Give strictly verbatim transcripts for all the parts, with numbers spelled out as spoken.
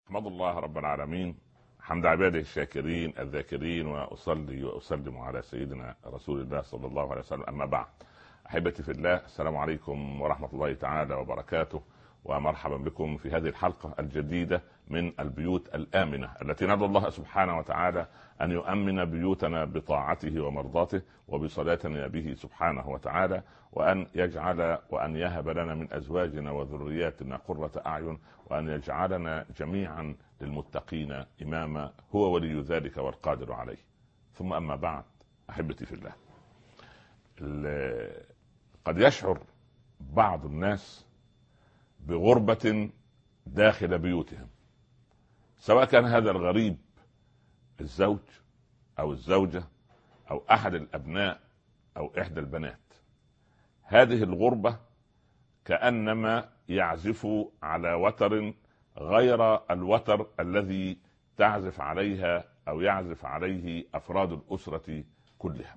أحمد الله رب العالمين حمد عباده الشاكرين الذاكرين، وأصلي وأسلم على سيدنا رسول الله صلى الله عليه وسلم. أما بعد، أحبتي في الله، السلام عليكم ورحمة الله تعالى وبركاته، ومرحبا بكم في هذه الحلقة الجديدة من البيوت الآمنة التي ندعو الله سبحانه وتعالى أن يؤمن بيوتنا بطاعته ومرضاته وبصلاتنا به سبحانه وتعالى، وأن يجعل وأن يهب لنا من أزواجنا وذرياتنا قرة أعين، وأن يجعلنا جميعا للمتقين إماما، هو ولي ذلك والقادر عليه. ثم أما بعد، أحبتي في الله، قد يشعر بعض الناس بغربة داخل بيوتهم، سواء كان هذا الغريب الزوج أو الزوجة أو أحد الأبناء أو إحدى البنات. هذه الغربة كأنما يعزف على وتر غير الوتر الذي تعزف عليها أو يعزف عليه أفراد الأسرة كلها.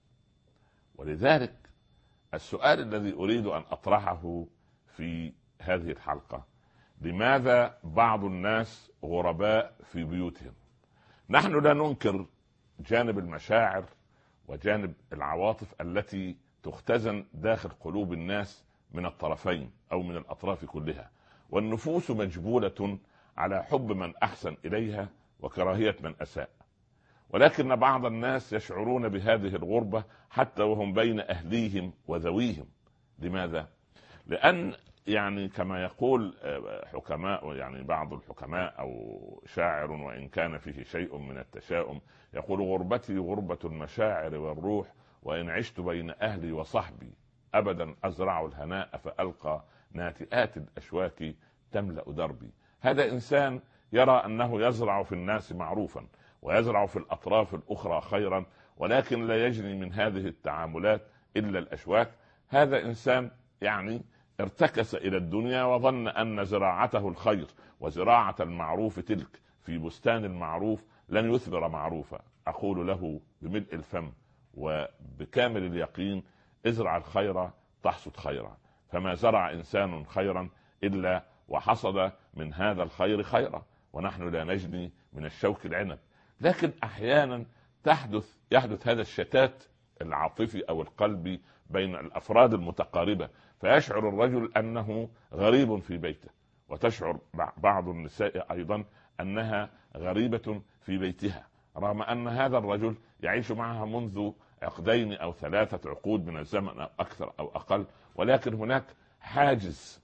ولذلك السؤال الذي أريد أن أطرحه في هذه الحلقة: لماذا بعض الناس غرباء في بيوتهم؟ نحن لا ننكر جانب المشاعر وجانب العواطف التي تختزن داخل قلوب الناس من الطرفين أو من الأطراف كلها، والنفوس مجبولة على حب من أحسن إليها وكراهية من أساء. ولكن بعض الناس يشعرون بهذه الغربة حتى وهم بين أهليهم وذويهم. لماذا؟ لأن يعني كما يقول حكماء، يعني بعض الحكماء أو شاعر وإن كان فيه شيء من التشاؤم، يقول: غربتي غربة المشاعر والروح، وإن عشت بين أهلي وصحبي أبدا أزرع الهناء فألقى ناتئات الأشواك تملأ دربي. هذا إنسان يرى أنه يزرع في الناس معروفا ويزرع في الأطراف الأخرى خيرا، ولكن لا يجني من هذه التعاملات إلا الأشواك. هذا إنسان يعني ارتكس إلى الدنيا وظن أن زراعته الخير وزراعة المعروف تلك في بستان المعروف لن يثمر معروفا. أقول له بملء الفم وبكامل اليقين: ازرع الخير تحصد خيرا. فما زرع إنسان خيرا إلا وحصد من هذا الخير خيرا، ونحن لا نجني من الشوك العنب. لكن أحيانا تحدث يحدث هذا الشتات العاطفي أو القلبي بين الأفراد المتقاربة، فيشعر الرجل أنه غريب في بيته، وتشعر بعض النساء أيضا أنها غريبة في بيتها، رغم أن هذا الرجل يعيش معها منذ عقدين أو ثلاثة عقود من الزمن أو أكثر أو أقل. ولكن هناك حاجز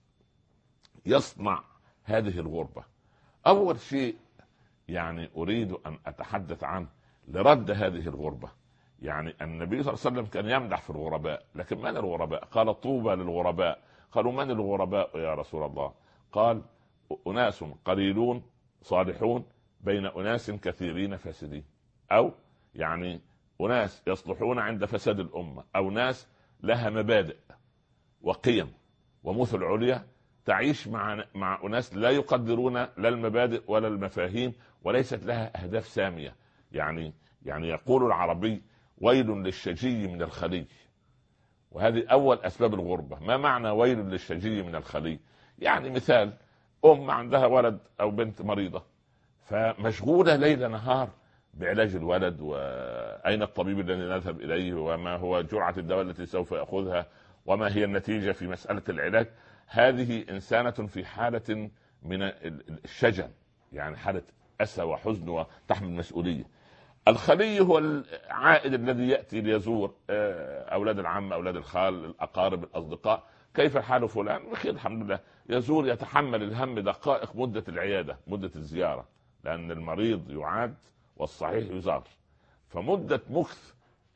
يصنع هذه الغربة. أول شيء يعني أريد أن أتحدث عنه لرد هذه الغربة. يعني النبي صلى الله عليه وسلم كان يمدح في الغرباء، لكن من الغرباء؟ قال: طوبى للغرباء. قالوا: من الغرباء يا رسول الله؟ قال: أناس قليلون صالحون بين أناس كثيرين فاسدين، أو يعني أناس يصلحون عند فساد الأمة، أو ناس لها مبادئ وقيم ومثل عليا تعيش مع مع أناس لا يقدرون لا المبادئ ولا المفاهيم، وليست لها أهداف سامية. يعني يعني يقول العربي: ويل للشجي من الخلي. وهذه أول أسباب الغربة. ما معنى ويل للشجي من الخلي؟ يعني مثال: أم عندها ولد أو بنت مريضة، فمشغولة ليل نهار بعلاج الولد، وأين الطبيب الذي نذهب إليه، وما هو جرعة الدواء التي سوف يأخذها، وما هي النتيجة في مسألة العلاج. هذه إنسانة في حالة من الشجن، يعني حالة أسى وحزن وتحمل مسؤولية. الخلي هو العائد الذي يأتي ليزور أولاد العم، أولاد الخال، الأقارب، الأصدقاء. كيف حال فلان؟ بخير الحمد لله. يزور، يتحمل الهم دقائق مدة العيادة، مدة الزيارة، لأن المريض يعاد والصحيح يزار. فمدة مكث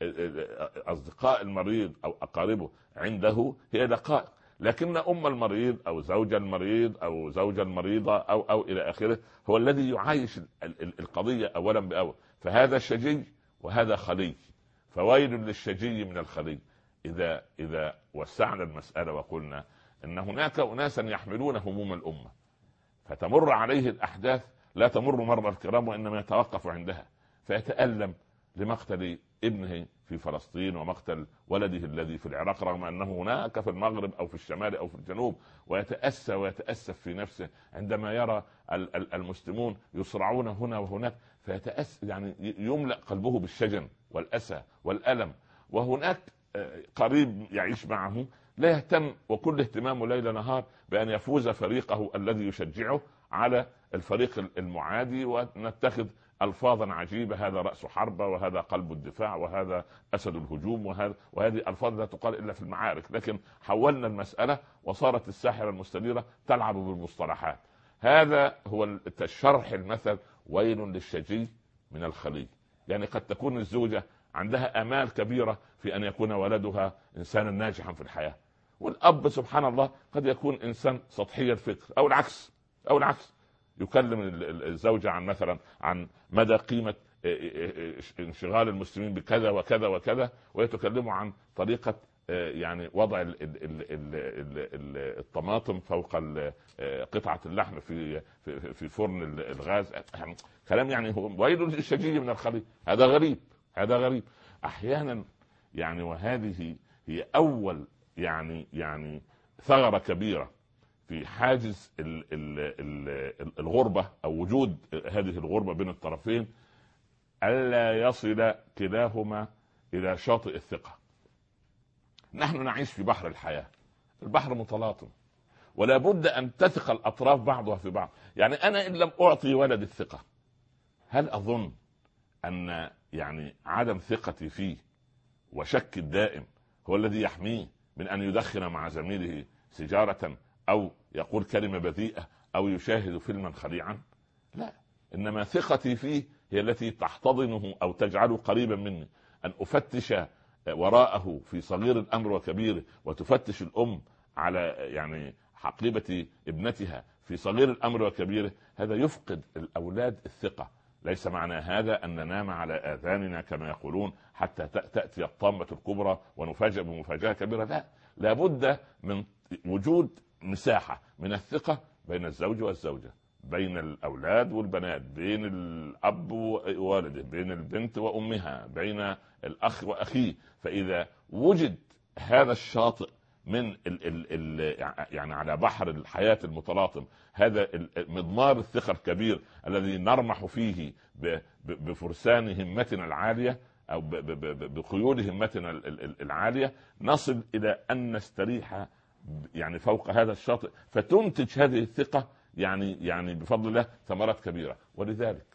أصدقاء المريض أو أقاربه عنده هي دقائق. لكن أم المريض أو زوج المريض أو زوج المريضة أو أو إلى آخره هو الذي يعايش القضية أولا بأول. فهذا شجي وهذا خلي، فويل للشجي من الخلي. إذا إذا وسعنا المسألة وقلنا إن هناك أناسا يحملون هموم الأمة، فتمر عليه الأحداث لا تمر مر الكرام وإنما يتوقف عندها، فيتألم لمقتل ابنه في فلسطين ومقتل ولده الذي في العراق، رغم انه هناك في المغرب او في الشمال او في الجنوب، ويتأسى ويتأسف في نفسه عندما يرى المسلمون يصرعون هنا وهناك، فيتأسى يعني يملأ قلبه بالشجن والأسى والألم. وهناك قريب يعيش معه لا يهتم، وكل اهتمامه ليل نهار بأن يفوز فريقه الذي يشجعه على الفريق المعادي، ونتخذ ألفاظا عجيبة: هذا رأس حربة، وهذا قلب الدفاع، وهذا أسد الهجوم، وهذا وهذه ألفاظ لا تقال إلا في المعارك. لكن حولنا المسألة وصارت الساحرة المستديرة تلعب بالمصطلحات. هذا هو الشرح المثل: ويل للشجي من الخلي. يعني قد تكون الزوجة عندها آمال كبيرة في أن يكون ولدها إنسانا ناجحا في الحياة، والأب سبحان الله قد يكون إنسان سطحي الفكر، أو العكس أو العكس يكلم الزوجة عن مثلا عن مدى قيمة انشغال المسلمين بكذا وكذا وكذا، ويتكلموا عن طريقة يعني وضع الطماطم فوق قطعة اللحم في في فرن الغاز. كلام يعني هو ويل للشجي من الخلي. هذا غريب، هذا غريب أحيانا يعني. وهذه هي أول يعني يعني ثغرة كبيرة في حاجز ال ال ال الغربة، أو وجود هذه الغربة بين الطرفين: ألا يصل كلاهما إلى شاطئ الثقة. نحن نعيش في بحر الحياة، البحر متلاطم، ولا بد أن تثق الأطراف بعضها في بعض. يعني أنا إن لم أعطي ولد الثقة، هل أظن أن يعني عدم ثقتي فيه وشك الدائم هو الذي يحميه من أن يدخن مع زميله سيجارة، أو يقول كلمة بذيئة، أو يشاهد فيلما خليعا؟ لا، إنما ثقتي فيه هي التي تحتضنه أو تجعله قريبا مني. أن أفتش وراءه في صغير الأمر وكبيره، وتفتش الأم على يعني حقيبة ابنتها في صغير الأمر وكبيره، هذا يفقد الأولاد الثقة. ليس معنى هذا أن ننام على آذاننا كما يقولون حتى تأتي الطامة الكبرى ونفاجأ بمفاجأة كبيرة. لا، لابد من وجود مساحة من الثقة بين الزوج والزوجة، بين الأولاد والبنات، بين الأب ووالده، بين البنت وأمها، بين الأخ وأخيه. فإذا وجد هذا الشاطئ من ال ال ال يعني على بحر الحياة المتلاطم، هذا مضمار الثقة الكبير الذي نرمح فيه بفرسان همتنا العالية، أو بخيول همتنا العالية، نصل إلى أن نستريح يعني فوق هذا الشاطئ، فتنتج هذه الثقة يعني يعني بفضل الله ثمرات كبيرة. ولذلك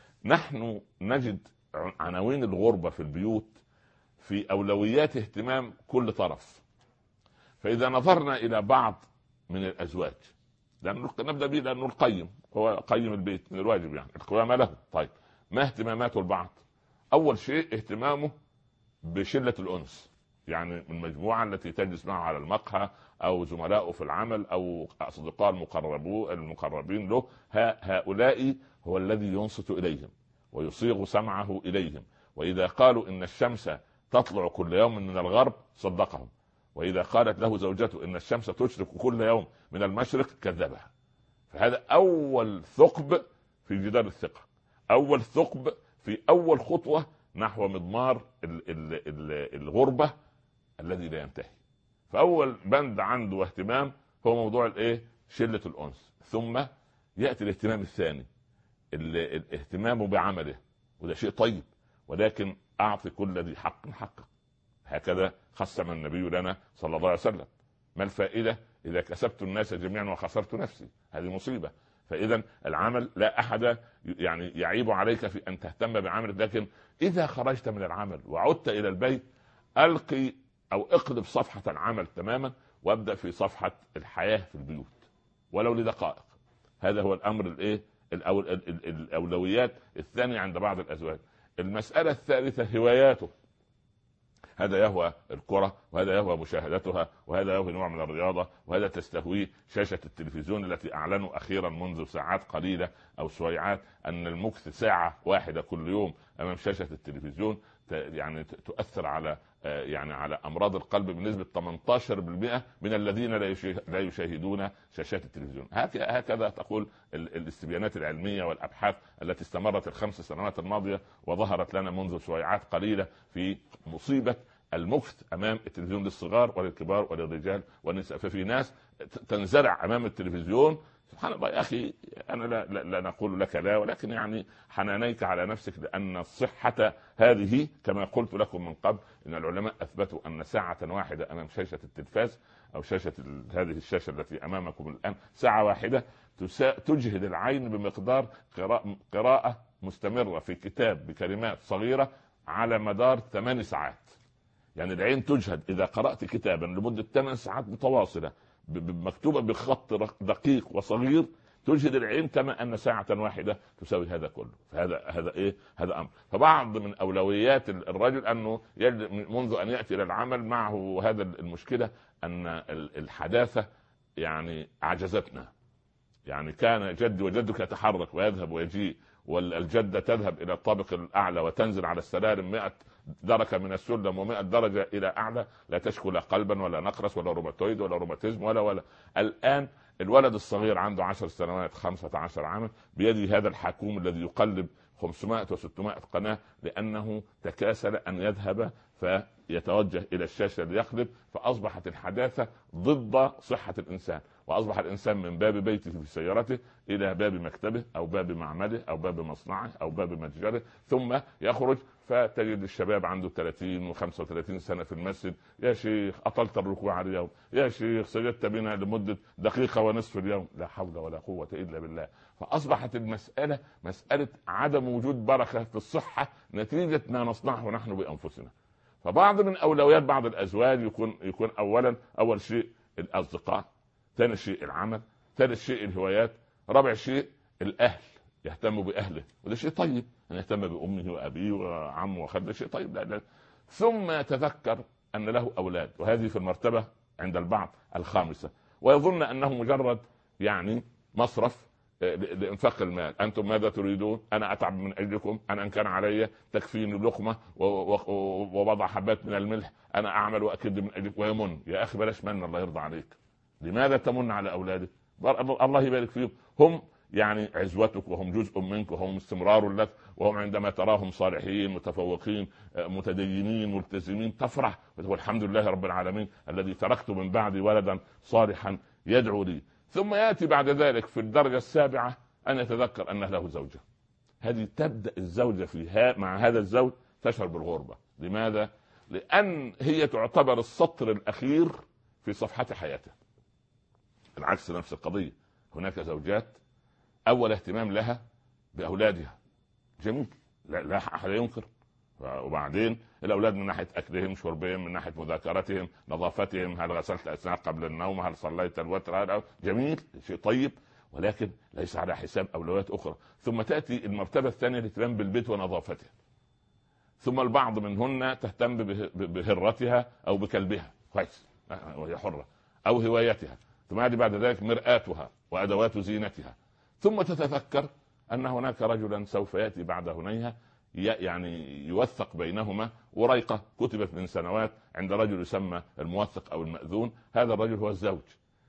نحن نجد عناوين الغربة في البيوت في أولويات اهتمام كل طرف. فإذا نظرنا إلى بعض من الأزواج، لأن نبدأ به لأنه القيم هو قيم البيت من الواجب، يعني القوامة له. طيب، ما اهتمامات البعض؟ أول شيء اهتمامه بشلة الأنس، يعني من المجموعة التي تجلس معه على المقهى، أو زملائه في العمل، أو أصدقاء المقربين له. هؤلاء هو الذي ينصت إليهم ويصيغ سمعه إليهم، وإذا قالوا إن الشمس تطلع كل يوم من الغرب صدقهم، وإذا قالت له زوجته إن الشمس تشرق كل يوم من المشرق كذبها. فهذا أول ثقب في جدار الثقة، أول ثقب في أول خطوة نحو مضمار الغربة الذي لا ينتهي. فأول بند عنده اهتمام هو موضوع الايه؟ شلة الأنس. ثم يأتي الاهتمام الثاني، الاهتمام بعمله، وده شيء طيب، ولكن أعطي كل ذي حق حقه. هكذا قسم النبي لنا صلى الله عليه وسلم: ما الفائدة إذا كسبت الناس جميعا وخسرت نفسي؟ هذه مصيبة. فإذا العمل لا أحد يعني يعيب عليك في أن تهتم بعملك، لكن إذا خرجت من العمل وعدت إلى البيت، ألقي أو اقلب صفحة العمل تماما، وابدأ في صفحة الحياة في البيوت ولو لدقائق. هذا هو الأمر الإيه؟ الأولويات الثانية عند بعض الأزواج. المسألة الثالثة هواياته. هذا يهوى الكرة، وهذا يهوى مشاهدتها، وهذا يهوى نوع من الرياضة، وهذا تستهويه شاشة التلفزيون التي أعلنوا أخيرا منذ ساعات قليلة أو سويعات أن المكث ساعة واحدة كل يوم أمام شاشة التلفزيون يعني تؤثر على يعني على امراض القلب بنسبه ثمانية عشر بالمئة من الذين لا يشاهدون شاشات التلفزيون. هكذا تقول الاستبيانات العلميه والابحاث التي استمرت الخمس سنوات الماضيه وظهرت لنا منذ سويعات قليله في مصيبه المكث امام التلفزيون للصغار وللكبار وللرجال والنساء. ففي ناس تنزرع امام التلفزيون. سبحان الله يا اخي، انا لا, لا, لا نقول لك لا، ولكن يعني حنانيك على نفسك، لان الصحه هذه كما قلت لكم من قبل ان العلماء اثبتوا ان ساعه واحده امام شاشه التلفاز او شاشه هذه الشاشه التي امامكم الان، ساعه واحده تجهد العين بمقدار قراءه, قراءة مستمره في كتاب بكلمات صغيره على مدار ثمان ساعات. يعني العين تجهد اذا قرات كتابا لمده ثمان ساعات متواصله مكتوبه بخط دقيق وصغير، تجهد العين كما ان ساعه واحده تساوي هذا كله. فهذا هذا ايه؟ هذا امر. فبعض من اولويات الرجل انه منذ ان ياتي الى العمل معه هذا المشكله ان الحداثه يعني اعجزتنا. يعني كان جدي وجدك يتحرك ويذهب ويجيء، والجده تذهب الى الطابق الاعلى وتنزل على السلالم مئة درجه من السلم ومئة درجه الى اعلى، لا تشكو لا قلبا ولا نقرس ولا روماتويد ولا روماتيزم ولا ولا الان الولد الصغير عنده عشر سنوات خمسة عشر عاما بيده هذا الحاكوم الذي يقلب خمسمائة وستمائة قناه، لانه تكاسل ان يذهب فيتوجه الى الشاشه ليقلب. فاصبحت الحداثه ضد صحه الانسان، واصبح الانسان من باب بيته في سيارته الى باب مكتبه او باب معمله او باب مصنعه او باب متجره، ثم يخرج فتجد الشباب عنده ثلاثين وخمسة وثلاثين سنه في المسجد: يا شيخ اطلت الركوع اليوم، يا شيخ سجدت بنا لمده دقيقه ونصف اليوم. لا حول ولا قوه الا بالله. فاصبحت المساله مساله عدم وجود بركه في الصحه نتيجه ما نصنعه نحن بانفسنا. فبعض من اولويات بعض الازواج يكون يكون اولا اول شيء الاصدقاء، ثاني شيء العمل، ثالث شيء الهوايات، رابع شيء الاهل، يهتم باهله، وده شيء طيب ان يهتم بامه وابيه وعمه وخاله، شيء طيب. لا لا. ثم يتذكر ان له اولاد، وهذه في المرتبه عند البعض الخامسه، ويظن انه مجرد يعني مصرف لانفاق المال. انتم ماذا تريدون؟ انا اتعب من اجلكم، انا ان كان علي تكفيني لقمه ووضع حبات من الملح، انا اعمل واكد من اجلك. ويمن. يا اخي بلاش من، الله يرضى عليك. لماذا تمن على اولادك؟ الله يبارك فيهم، هم يعني عزوتك وهم جزء منك وهم استمرار لك، وهم عندما تراهم صالحين متفوقين متدينين ملتزمين تفرح وتقول الحمد لله رب العالمين الذي تركت من بعدي ولدا صالحا يدعو لي. ثم يأتي بعد ذلك في الدرجة السابعة أن يتذكر أنه له زوجة. هذه تبدأ الزوجة فيها مع هذا الزوج تشعر بالغربة. لماذا؟ لأن هي تعتبر السطر الأخير في صفحة حياته. العكس نفس القضية، هناك زوجات أول اهتمام لها بأولادها، جميل، لا, لا أحد ينكر. وبعدين الأولاد من ناحية أكلهم شربهم، من ناحية مذاكرتهم نظافتهم، هل غسلت أسنانك قبل النوم، هل صليت الوتر، جميل، شيء طيب، ولكن ليس على حساب أولويات أخرى. ثم تأتي المرتبة الثانية الاهتمام بالبيت ونظافته. ثم البعض منهن تهتم بهرتها أو بكلبها، كويس وهي حرة، أو هوايتها. ثم هذه بعد ذلك مرآتها وأدوات زينتها. ثم تتذكر أن هناك رجلا سوف يأتي بعد هنيها يعني يوثق بينهما وريقة كتبت من سنوات عند رجل يسمى الموثق أو المأذون. هذا الرجل هو الزوج.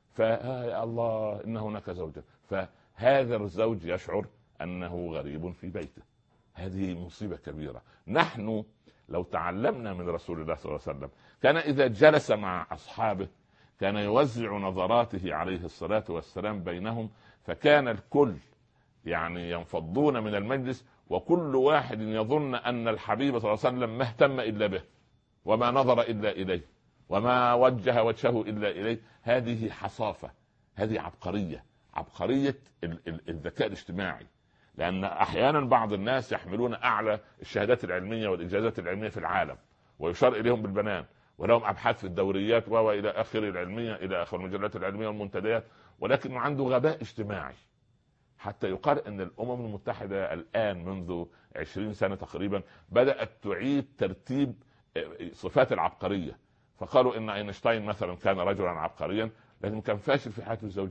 فيا الله إن هناك زوجة، فهذا الزوج يشعر أنه غريب في بيته. هذه مصيبة كبيرة. نحن لو تعلمنا من رسول الله صلى الله عليه وسلم، كان إذا جلس مع أصحابه كان يوزع نظراته عليه الصلاة والسلام بينهم، فكان الكل يعني ينفضون من المجلس وكل واحد يظن أن الحبيب صلى الله عليه وسلم ما اهتم إلا به وما نظر إلا إليه وما وجه وجهه إلا إليه. هذه حصافة، هذه عبقرية، عبقرية الذكاء الاجتماعي. لأن أحيانا بعض الناس يحملون أعلى الشهادات العلمية والإنجازات العلمية في العالم ويشار إليهم بالبنان، ولهم أبحاث في الدوريات وإلى آخر العلمية، إلى آخر المجلات العلمية والمنتديات، ولكن عنده غباء اجتماعي. حتى يقال أن الأمم المتحدة الآن منذ عشرين سنة تقريبا بدأت تعيد ترتيب صفات العبقرية. فقالوا إن أينشتاين مثلا كان رجلا عبقريا لكن كان فاشل في حياته الزوجية.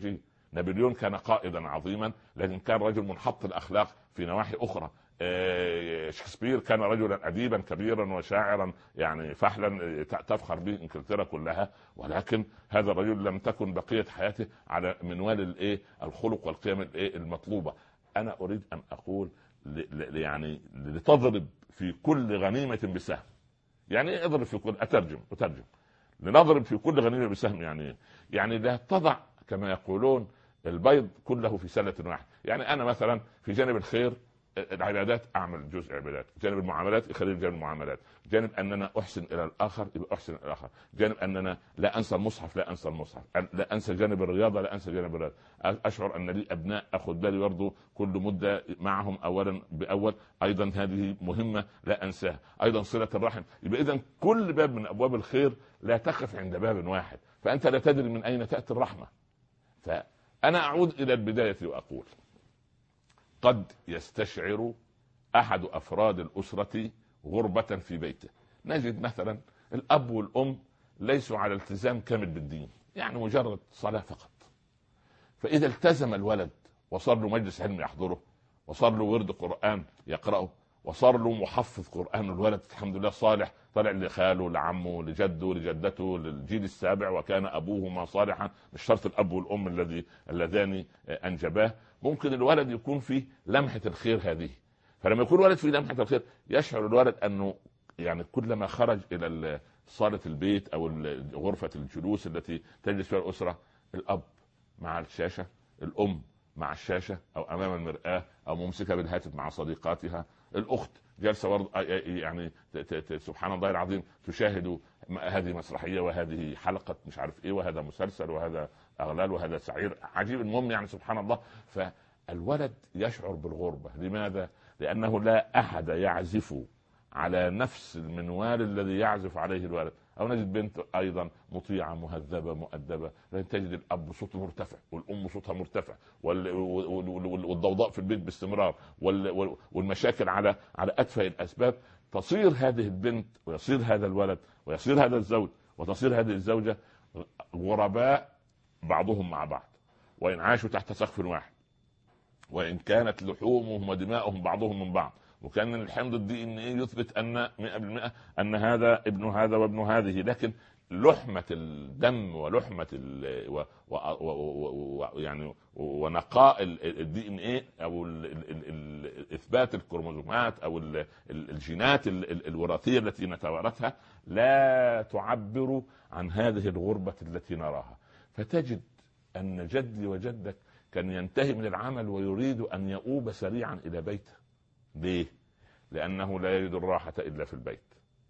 نابليون كان قائدا عظيما لكن كان رجل منحط الاخلاق في نواحي اخرى. شكسبير كان رجلا اديبا كبيرا وشاعرا يعني فحلا تفخر به انجلترا كلها، ولكن هذا الرجل لم تكن بقيه حياته على منوال الايه الخلق والقيم الايه المطلوبه. انا اريد ان اقول يعني لتضرب في كل غنيمه بسهم. يعني ايه اضرب في كل؟ اترجم اترجم لنضرب في كل غنيمه بسهم. يعني يعني لا تضع كما يقولون البيض كله في سله واحده. يعني انا مثلا في جانب الخير العبادات اعمل جزء عبادات، جانب المعاملات يخلي جانب المعاملات، جانب اننا احسن الى الاخر يبقى احسن الى الاخر، جانب اننا لا انسى المصحف لا انسى المصحف، لا انسى جانب الرياضه لا انسى جانب الرياضه. اشعر ان لي ابناء اخذ بالي برضه كل مده معهم اولا باول، ايضا هذه مهمه لا انساها، ايضا صله الرحم. يبقى اذا كل باب من ابواب الخير لا تقف عند باب واحد، فانت لا تدري من اين تاتي الرحمه. فانا اعود الى البدايه واقول قد يستشعر أحد أفراد الأسرة غربة في بيته. نجد مثلا الأب والأم ليسوا على التزام كامل بالدين، يعني مجرد صلاة فقط. فإذا التزم الولد وصار له مجلس علم يحضره، وصار له ورد قرآن يقرأه، وصار له محفظ قرآن، الولد الحمد لله صالح، طلع لخاله لعمه لجده لجدته للجيل السابع وكان أبوهما صالحا، مش شرط الأب والأم الذي اللذان أنجباه. ممكن الولد يكون في لمحة الخير هذه، فلما يكون الولد في لمحة الخير يشعر الولد أنه يعني كلما خرج إلى صالة البيت أو غرفة الجلوس التي تجلس فيها الأسرة، الأب مع الشاشة، الأم مع الشاشة أو أمام المرآة أو ممسكة بالهاتف مع صديقاتها، الأخت جالسة برضه يعني سبحان الله العظيم تشاهد هذه مسرحية وهذه حلقة مش عارف إيه وهذا مسلسل وهذا أغلال وهذا سعير عجيب. المهم يعني سبحان الله. فالولد يشعر بالغربة. لماذا؟ لأنه لا أحد يعزف على نفس المنوال الذي يعزف عليه الولد. أو نجد بنت أيضا مطيعة مهذبة مؤدبة، لكن تجد الأب صوته مرتفع والأم صوتها مرتفع والضوضاء في البيت باستمرار والمشاكل على على أتفه الأسباب. تصير هذه البنت ويصير هذا الولد ويصير هذا الزوج وتصير هذه الزوجة غرباء بعضهم مع بعض، وإن عاشوا تحت سقف واحد، وإن كانت لحومهم ودماؤهم بعضهم من بعض، وكان الحمض الدي ان ايه يثبت ان مئة بالمئة ان هذا ابن هذا وابن هذه، لكن لحمة الدم ولحمة ال و و و و يعني ونقاء الدي ان ايه او ال ال ال اثبات الكروموزومات او ال الجينات الوراثية التي نتوارثها لا تعبر عن هذه الغربة التي نراها. فتجد ان جدي وجدك كان ينتهي من العمل ويريد ان يؤوب سريعا الى بيته. ليه؟ لأنه لا يجد الراحة إلا في البيت.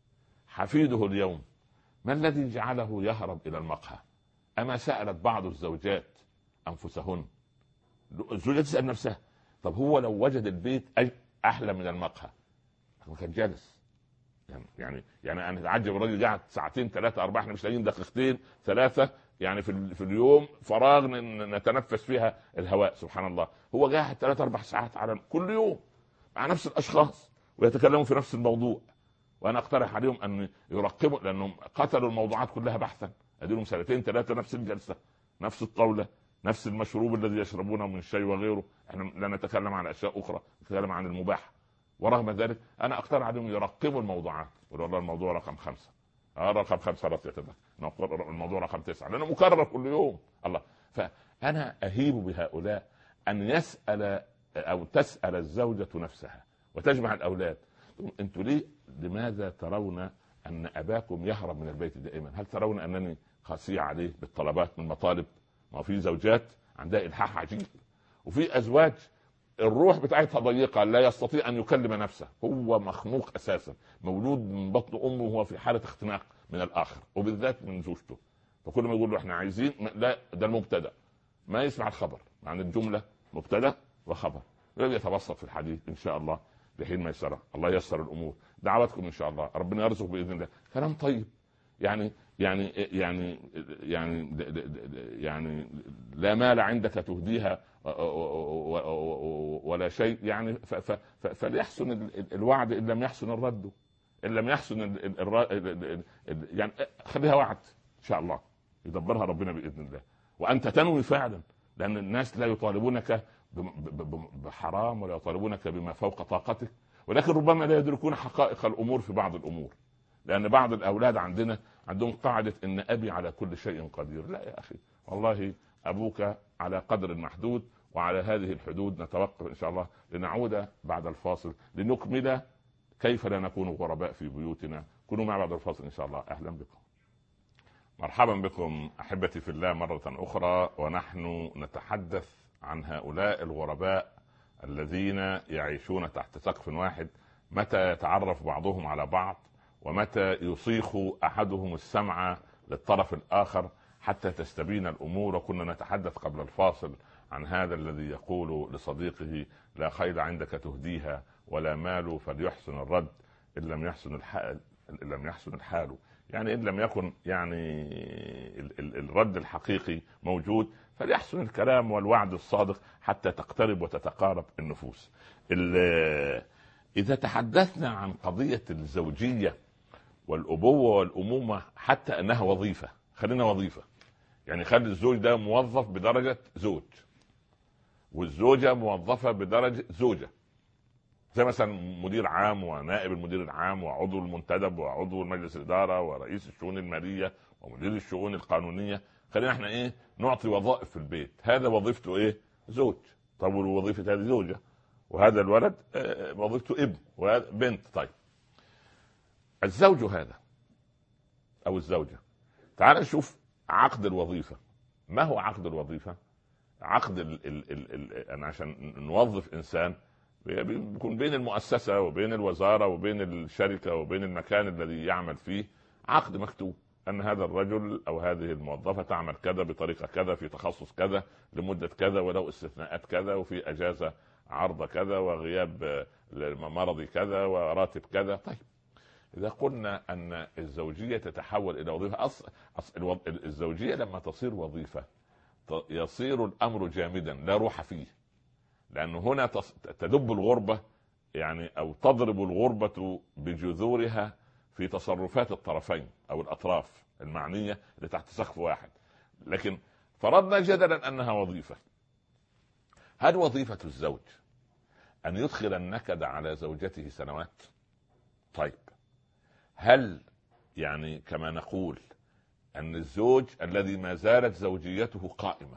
حفيده اليوم ما الذي جعله يهرب إلى المقهى؟ أما سألت بعض الزوجات أنفسهن؟ الزوجة تسأل نفسها طب هو لو وجد البيت أحلى من المقهى كان جالس. يعني يعني يعني أنا أتعجب الرجل قاعد ساعتين ثلاثة أربعة، إحنا مش لاقيين دقيقتين ثلاثة يعني في في اليوم فراغ نتنفس فيها الهواء. سبحان الله، هو قاعد ثلاثة أربع ساعات على كل يوم مع نفس الاشخاص ويتكلموا في نفس الموضوع. وانا اقترح عليهم ان يرقبوا لانهم قتلوا الموضوعات كلها بحثا، اديلهم سنتين ثلاثه نفس الجلسه نفس الطاوله نفس المشروب الذي يشربونه من الشاي وغيره. احنا لا نتكلم عن اشياء اخرى، نتكلم عن المباح. ورغم ذلك انا اقترح عليهم يرقبوا الموضوعات. والله الموضوع رقم خمسه اه رقم خمسه رقم الموضوع رقم تسعه لانه مكرر كل يوم. الله. فانا اهيب بهؤلاء ان يسال أو تسأل الزوجة نفسها وتجمع الأولاد أنتوا ليه لماذا ترون أن أباكم يهرب من البيت دائما؟ هل ترون أنني قاسي عليه بالطلبات من مطالب؟ ما في زوجات عندها إلحاح عجيب، وفي أزواج الروح بتاعتها ضيقة لا يستطيع أن يكلم نفسه، هو مخنوق أساسا مولود من بطن أمه وهو في حالة اختناق من الآخر وبالذات من زوجته. فكل ما يقول له احنا عايزين لا ده المبتدأ ما يسمع الخبر عن الجملة مبتدأ وخبر، يتبسط في الحديث ان شاء الله لحين ما يسر. الله يسر الامور. دعواتكم ان شاء الله ربنا يرزق باذن الله. كلام طيب يعني يعني يعني يعني يعني لا مال عندك تهديها ولا شيء يعني فليحسن الوعد ان لم يحسن الرد، ان لم يحسن يعني خليها وعد ان شاء الله يدبرها ربنا باذن الله. وانت تنوي فعلا لأن الناس لا يطالبونك بحرام ولا يطالبونك بما فوق طاقتك، ولكن ربما لا يدركون حقائق الأمور في بعض الأمور. لأن بعض الأولاد عندنا عندهم قاعدة إن أبي على كل شيء قدير. لا يا أخي، والله أبوك على قدر محدود، وعلى هذه الحدود نتوقف إن شاء الله، لنعود بعد الفاصل لنكمل كيف لا نكون غرباء في بيوتنا. كونوا مع بعد الفاصل إن شاء الله. أهلا بكم، مرحبا بكم أحبتي في الله مرة أخرى، ونحن نتحدث عن هؤلاء الغرباء الذين يعيشون تحت سقف واحد، متى يتعرف بعضهم على بعض، ومتى يصيخ أحدهم السمع للطرف الآخر حتى تستبين الأمور. وكنا نتحدث قبل الفاصل عن هذا الذي يقول لصديقه: لا خيل عندك تهديها ولا مال فليحسن الرد إن لم يحسن الحال إن لم يحسن الحال. يعني إن لم يكن يعني ال- ال- الرد الحقيقي موجود، فليحسن الكلام والوعد الصادق حتى تقترب وتتقارب النفوس. إذا تحدثنا عن قضية الزوجية والأبوة والأمومة، حتى أنها وظيفة، خلينا وظيفة، يعني خلي الزوج ده موظف بدرجة زوج، والزوجة موظفة بدرجة زوجة، زي مثلا مدير عام ونائب المدير العام وعضو المنتدب وعضو المجلس الإدارة ورئيس الشؤون المالية ومدير الشؤون القانونية. خلينا احنا ايه نعطي وظائف في البيت، هذا وظيفته ايه زوج. طب وظيفة هذه زوجة، وهذا الولد اه وظيفته ابن وهذا بنت. طيب الزوج هذا او الزوجة، تعال نشوف عقد الوظيفة. ما هو عقد الوظيفة؟ عقد ال ال ال ال أنا عشان نوظف إنسان بيكون بين المؤسسة وبين الوزارة وبين الشركة وبين المكان الذي يعمل فيه عقد مكتوب أن هذا الرجل أو هذه الموظفة تعمل كذا بطريقة كذا في تخصص كذا لمدة كذا ولو استثناءات كذا وفي أجازة عرض كذا وغياب مرضي كذا وراتب كذا. طيب إذا قلنا أن الزوجية تتحول إلى وظيفة، أصل أصل الزوجية لما تصير وظيفة يصير الأمر جامدا لا روح فيه، لأنه هنا تدب الغربة، يعني أو تضرب الغربة بجذورها في تصرفات الطرفين أو الأطراف المعنية اللي تحت سقف واحد. لكن فرضنا جدلا أنها وظيفة، هل وظيفة الزوج أن يدخل النكد على زوجته سنوات؟ طيب هل يعني كما نقول أن الزوج الذي ما زالت زوجيته قائمة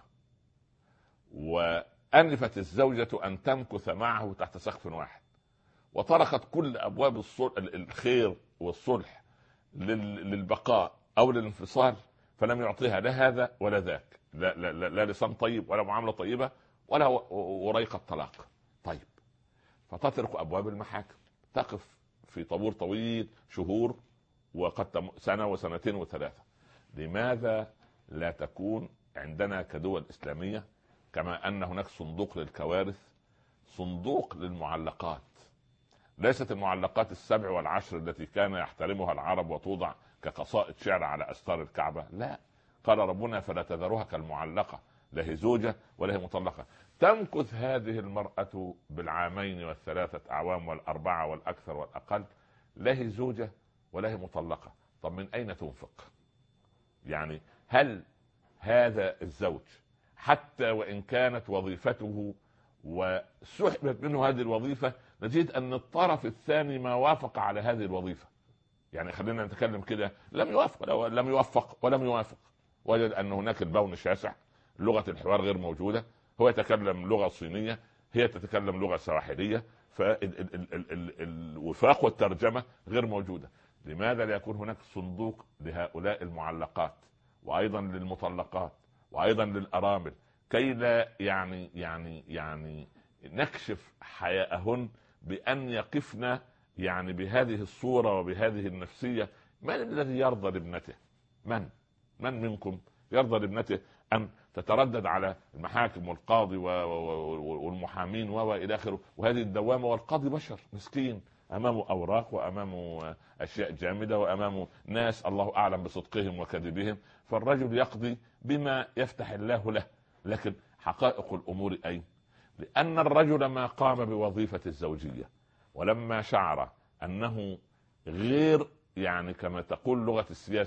وأنفت الزوجة أن تمكث معه تحت سقف واحد وطرقت كل أبواب الخير والصلح للبقاء أو للانفصال، فلم يعطيها لا هذا ولا ذاك، لا, لا, لا, لا لسان طيب ولا معاملة طيبة ولا وريقة طلاق. طيب فتطرق أبواب المحاكم، تقف في طابور طويل شهور وقد سنة وسنتين وثلاثة. لماذا لا تكون عندنا كدول إسلامية كما أن هناك صندوق للكوارث، صندوق للمعلقات؟ ليست المعلقات السبع والعشر التي كان يحترمها العرب وتوضع كقصائد شعر على أستار الكعبة، لا، قال ربنا فلا تذروها كالمعلقة، لا هي زوجة ولا هي مطلقة. تمكث هذه المرأة بالعامين والثلاثة أعوام والأربعة والأكثر والأقل، لا هي زوجة ولا هي مطلقة. طب من أين تنفق؟ يعني هل هذا الزوج حتى وإن كانت وظيفته وسحبت منه هذه الوظيفة، نجد أن الطرف الثاني ما وافق على هذه الوظيفة، يعني خلينا نتكلم كده، لم يوافق لم يوفق ولم يوافق، وجد أن هناك البون شاسع، لغة الحوار غير موجودة، هو يتكلم لغة صينية هي تتكلم لغة سواحلية، فالوفاق والترجمة غير موجودة. لماذا لا يكون هناك صندوق لهؤلاء المعلقات وأيضا للمطلقات وأيضا للأرامل، كي لا يعني يعني يعني نكشف حياءهن بأن يقفن يعني بهذه الصورة وبهذه النفسية؟ من الذي يرضى لابنته؟ من من منكم يرضى لابنته أن تتردد على المحاكم والقاضي والمحامين والى اخره، وهذه الدوامة، والقاضي بشر مسكين امامه اوراق وامامه اشياء جامدة وامامه ناس الله اعلم بصدقهم وكذبهم، فالرجل يقضي بما يفتح الله له. لكن حقائق الامور اين؟ لان الرجل ما قام بوظيفة الزوجية ولما شعر انه غير يعني كما تقول لغة السياسة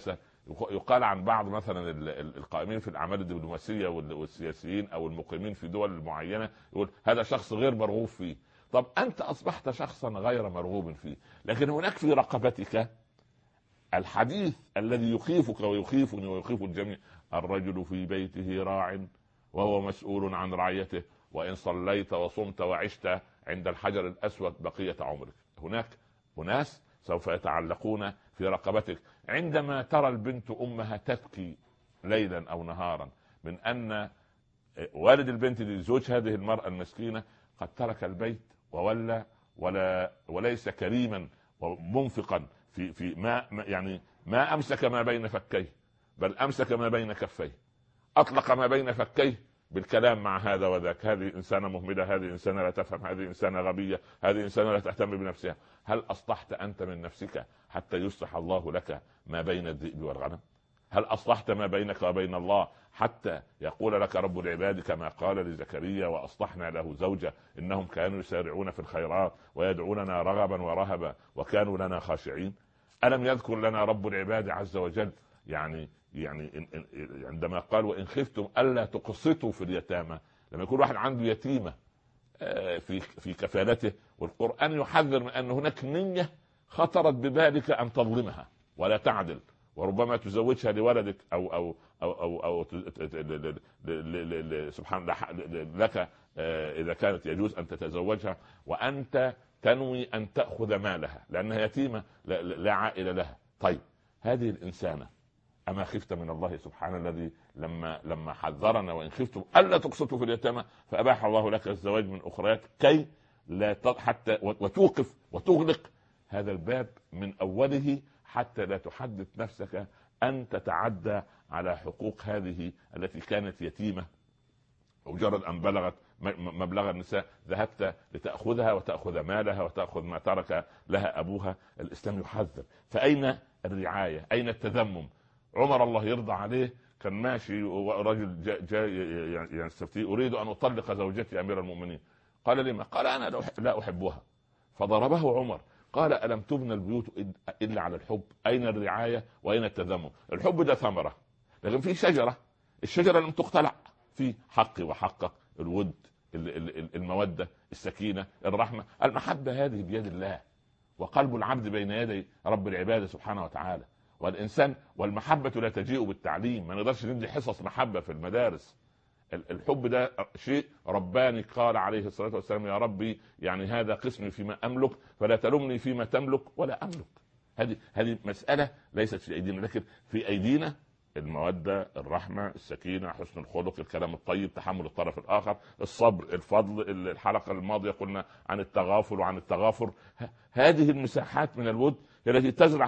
يقال عن بعض مثلا القائمين في الاعمال الدبلوماسيه والسياسيين او المقيمين في دول معينه، يقول هذا شخص غير مرغوب فيه. طب انت اصبحت شخصا غير مرغوب فيه، لكن هناك في رقبتك الحديث الذي يخيفك ويخيفني ويخيف الجميع: الرجل في بيته راع وهو مسؤول عن رعيته، وإن صليت وصمت وعشت عند الحجر الأسود بقية عمرك. هناك أناس سوف يتعلقون في رقبتك عندما ترى البنت أمها تبكي ليلا أو نهارا من أن والد البنت دي زوج هذه المرأة المسكينة قد ترك البيت وولى ولا وليس كريما ومنفقا في في ما يعني ما أمسك ما بين فكيه، بل أمسك ما بين كفيه، أطلق ما بين فكيه بالكلام مع هذا وذاك. هذه إنسانة مهملة، هذه إنسانة لا تفهم، هذه إنسانة غبية، هذه إنسانة لا تهتم بنفسها. هل أصلحت أنت من نفسك حتى يصلح الله لك ما بين الذئب والغنم؟ هل أصلحت ما بينك وبين الله حتى يقول لك رب العباد كما قال لزكريا: وأصلحنا له زوجة إنهم كانوا يسارعون في الخيرات ويدعوننا رغبا ورهبا وكانوا لنا خاشعين؟ ألم يذكر لنا رب العباد عز وجل يعني يعني عندما قال: وإن خفتم ألا تقسطوا في اليتامى، لما يكون واحد عنده يتيمة في في كفالته، والقرآن يحذر من أن هناك نية خطرت ببالك أن تظلمها ولا تعدل، وربما تزوجها لولدك أو أو أو أو, أو سبحان لك إذا كانت يجوز أن تتزوجها، وأنت تنوي أن تأخذ مالها لأنها يتيمة لا عائلة لها. طيب هذه الإنسانة أما خفت من الله سبحانه الذي لما لما حذرنا: وإن خفتم ألا تقسطوا في اليتامى فأباح الله لك الزواج من أخريات كي لا حتى وتوقف وتغلق هذا الباب من أوله حتى لا تحدث نفسك أن تتعدى على حقوق هذه التي كانت يتيمة، ومجرد أن بلغت مبلغ النساء ذهبت لتأخذها وتأخذ مالها وتأخذ ما ترك لها أبوها. الإسلام يحذر. فأين الرعاية؟ أين التذمم؟ عمر الله يرضى عليه كان ماشي ورجل جاء جا يستفتيه: أريد أن أطلق زوجتي أمير المؤمنين. قال: لما؟ قال: أنا لا أحبها. فضربه عمر. قال: ألم تبنى البيوت إلا على الحب؟ أين الرعاية وأين التذمم؟ الحب ده ثمرة، لكن في شجرة، الشجرة لم تقتلع، في حقي وحقك، الود، المودة، السكينة، الرحمة، المحبة. هذه بيد الله، وقلب العبد بين يدي رب العباد سبحانه وتعالى. والإنسان والمحبة لا تجيء بالتعليم، ما نقدرش ندي حصص محبة في المدارس. الحب ده شيء رباني، قال عليه الصلاة والسلام: يا ربي يعني هذا قسمي فيما أملك فلا تلومني فيما تملك ولا أملك. هذه هذه مسألة ليست في أيدينا، لكن في أيدينا المودة، الرحمة، السكينة، حسن الخلق، الكلام الطيب، تحمل الطرف الآخر، الصبر، الفضل. الحلقة الماضية قلنا عن التغافل وعن التغافر. هذه المساحات من الود التي تزرع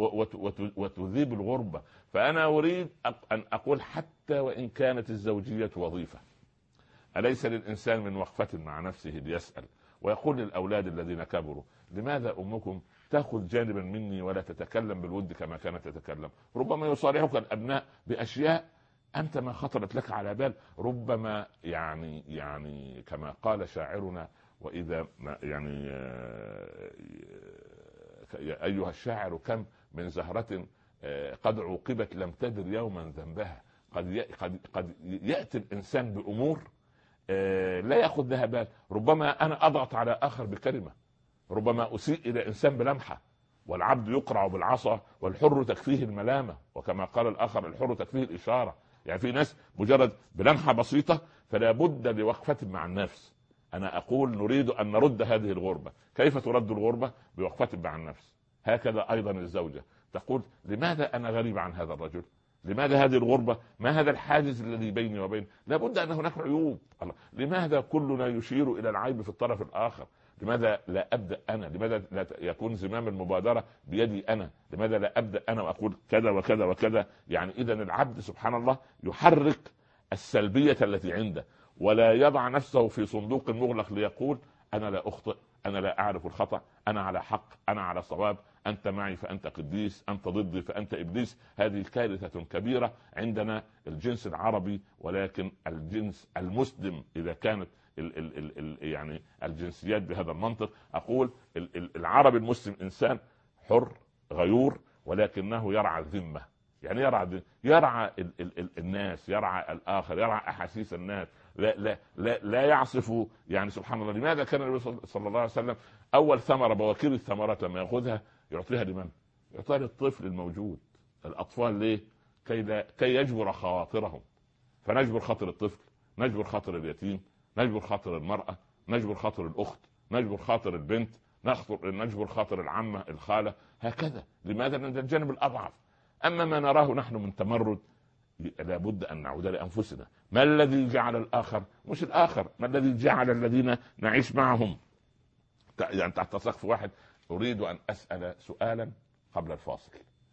وتذيب الغربة. فأنا أريد أن أقول: حتى وإن كانت الزوجية وظيفة، أليس للإنسان من وقفة مع نفسه ليسأل ويقول للأولاد الذين كبروا: لماذا أمكم تأخذ جانبا مني ولا تتكلم بالود كما كانت تتكلم؟ ربما يصارحك الأبناء بأشياء أنت ما خطرت لك على بال. ربما يعني يعني كما قال شاعرنا: وإذا ما يعني يا أيها الشاعر كم من زهرة قد عوقبت لم تدر يوما ذنبها. قد قد قد يأتي الإنسان بأمور لا يأخذ لها بال. ربما أنا أضغط على آخر بكلمة، ربما أسيء إلى إنسان بلمحة. والعبد يقرع بالعصا والحر تكفيه الملامة، وكما قال الآخر: الحر تكفيه الإشارة. يعني في ناس مجرد بلمحة بسيطة فلا بد لوقفة مع النفس. أنا أقول نريد أن نرد هذه الغربة. كيف ترد الغربة؟ بوقفة مع النفس. هكذا أيضا الزوجة تقول: لماذا أنا غريب عن هذا الرجل؟ لماذا هذه الغربة؟ ما هذا الحاجز الذي بيني وبين؟ لابد أن هناك عيوب. لماذا كلنا يشير إلى العيب في الطرف الآخر؟ لماذا لا أبدأ أنا؟ لماذا لا يكون زمام المبادرة بيدي أنا؟ لماذا لا أبدأ أنا وأقول كذا وكذا وكذا؟ يعني إذا العبد سبحان الله يحرك السلبية التي عنده، ولا يضع نفسه في صندوق مغلق ليقول: أنا لا أخطئ، أنا لا أعرف الخطأ، أنا على حق، أنا على صواب، أنت معي فأنت قديس، أنت ضدي فأنت إبليس. هذه كارثة كبيرة عندنا الجنس العربي. ولكن الجنس المسلم إذا كانت ال ال ال ال يعني الجنسيات بهذا المنطق، أقول ال ال العربي المسلم إنسان حر غيور، ولكنه يرعى الذمة. يعني يرعى يرعى ال ال ال الناس، يرعى الاخر، يرعى احاسيس الناس، لا لا لا, لا يعصف. يعني سبحان الله، لماذا كان النبي صلى الله عليه وسلم اول ثمره بواكير الثمرات لما ياخذها يعطيها لمن؟ يعطيها للطفل الموجود. الاطفال ليه؟ كي لا كي يجبر خواطرهم. فنجبر خاطر الطفل، نجبر خاطر اليتيم، نجبر خاطر المراه، نجبر خاطر الاخت، نجبر خاطر البنت، نجبر خاطر العمه الخاله، هكذا. لماذا؟ لان الجانب الاضعف. اما ما نراه نحن من تمرد لابد ان نعود لانفسنا. ما الذي جعل الاخر مش الاخر؟ ما الذي جعل الذين نعيش معهم يعني تحت سقف واحد؟ اريد ان اسال سؤالا قبل الفاصل.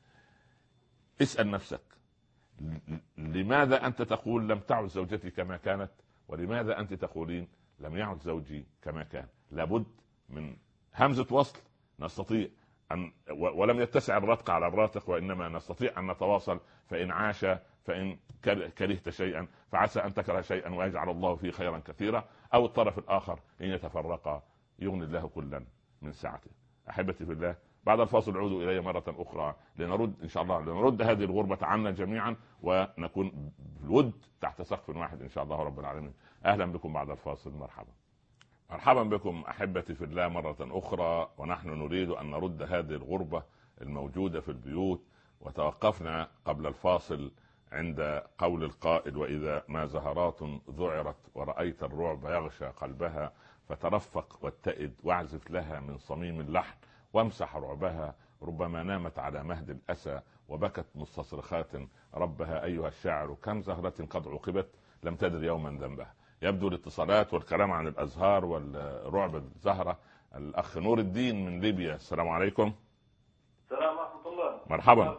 اسال نفسك، لماذا انت تقول لم تعد زوجتي كما كانت؟ ولماذا انت تقولين لم يعد زوجي كما كان؟ لابد من همزه وصل نستطيع أن، ولم يتسع الرتق على الراتق، وإنما نستطيع أن نتواصل. فإن عاش فإن كرهت شيئا فعسى أن تكره شيئا ويجعل الله فيه خيرا كثيرا. أو الطرف الآخر إن يتفرقا يغني الله كلا من سعته. أحبتي في الله، بعد الفاصل عودوا إلي مرة أخرى لنرد إن شاء الله لنرد هذه الغربة عنا جميعا، ونكون بالود تحت سقف واحد إن شاء الله رب العالمين. أهلا بكم بعد الفاصل. مرحبا مرحبا بكم أحبتي في الله مرة أخرى، ونحن نريد أن نرد هذه الغربة الموجودة في البيوت. وتوقفنا قبل الفاصل عند قول القائل: وإذا ما زهرات ذعرت ورأيت الرعب يغشى قلبها فترفق واتئد واعزف لها من صميم اللحن وامسح رعبها، ربما نامت على مهد الأسى وبكت مستصرخات ربها أيها الشاعر كم زهرة قد عقبت لم تدر يوما ذنبها. يبدو الاتصالات والكلام عن الأزهار والرعب الزهرة. الأخ نور الدين من ليبيا، السلام عليكم. السلام ورحمة الله. مرحبا.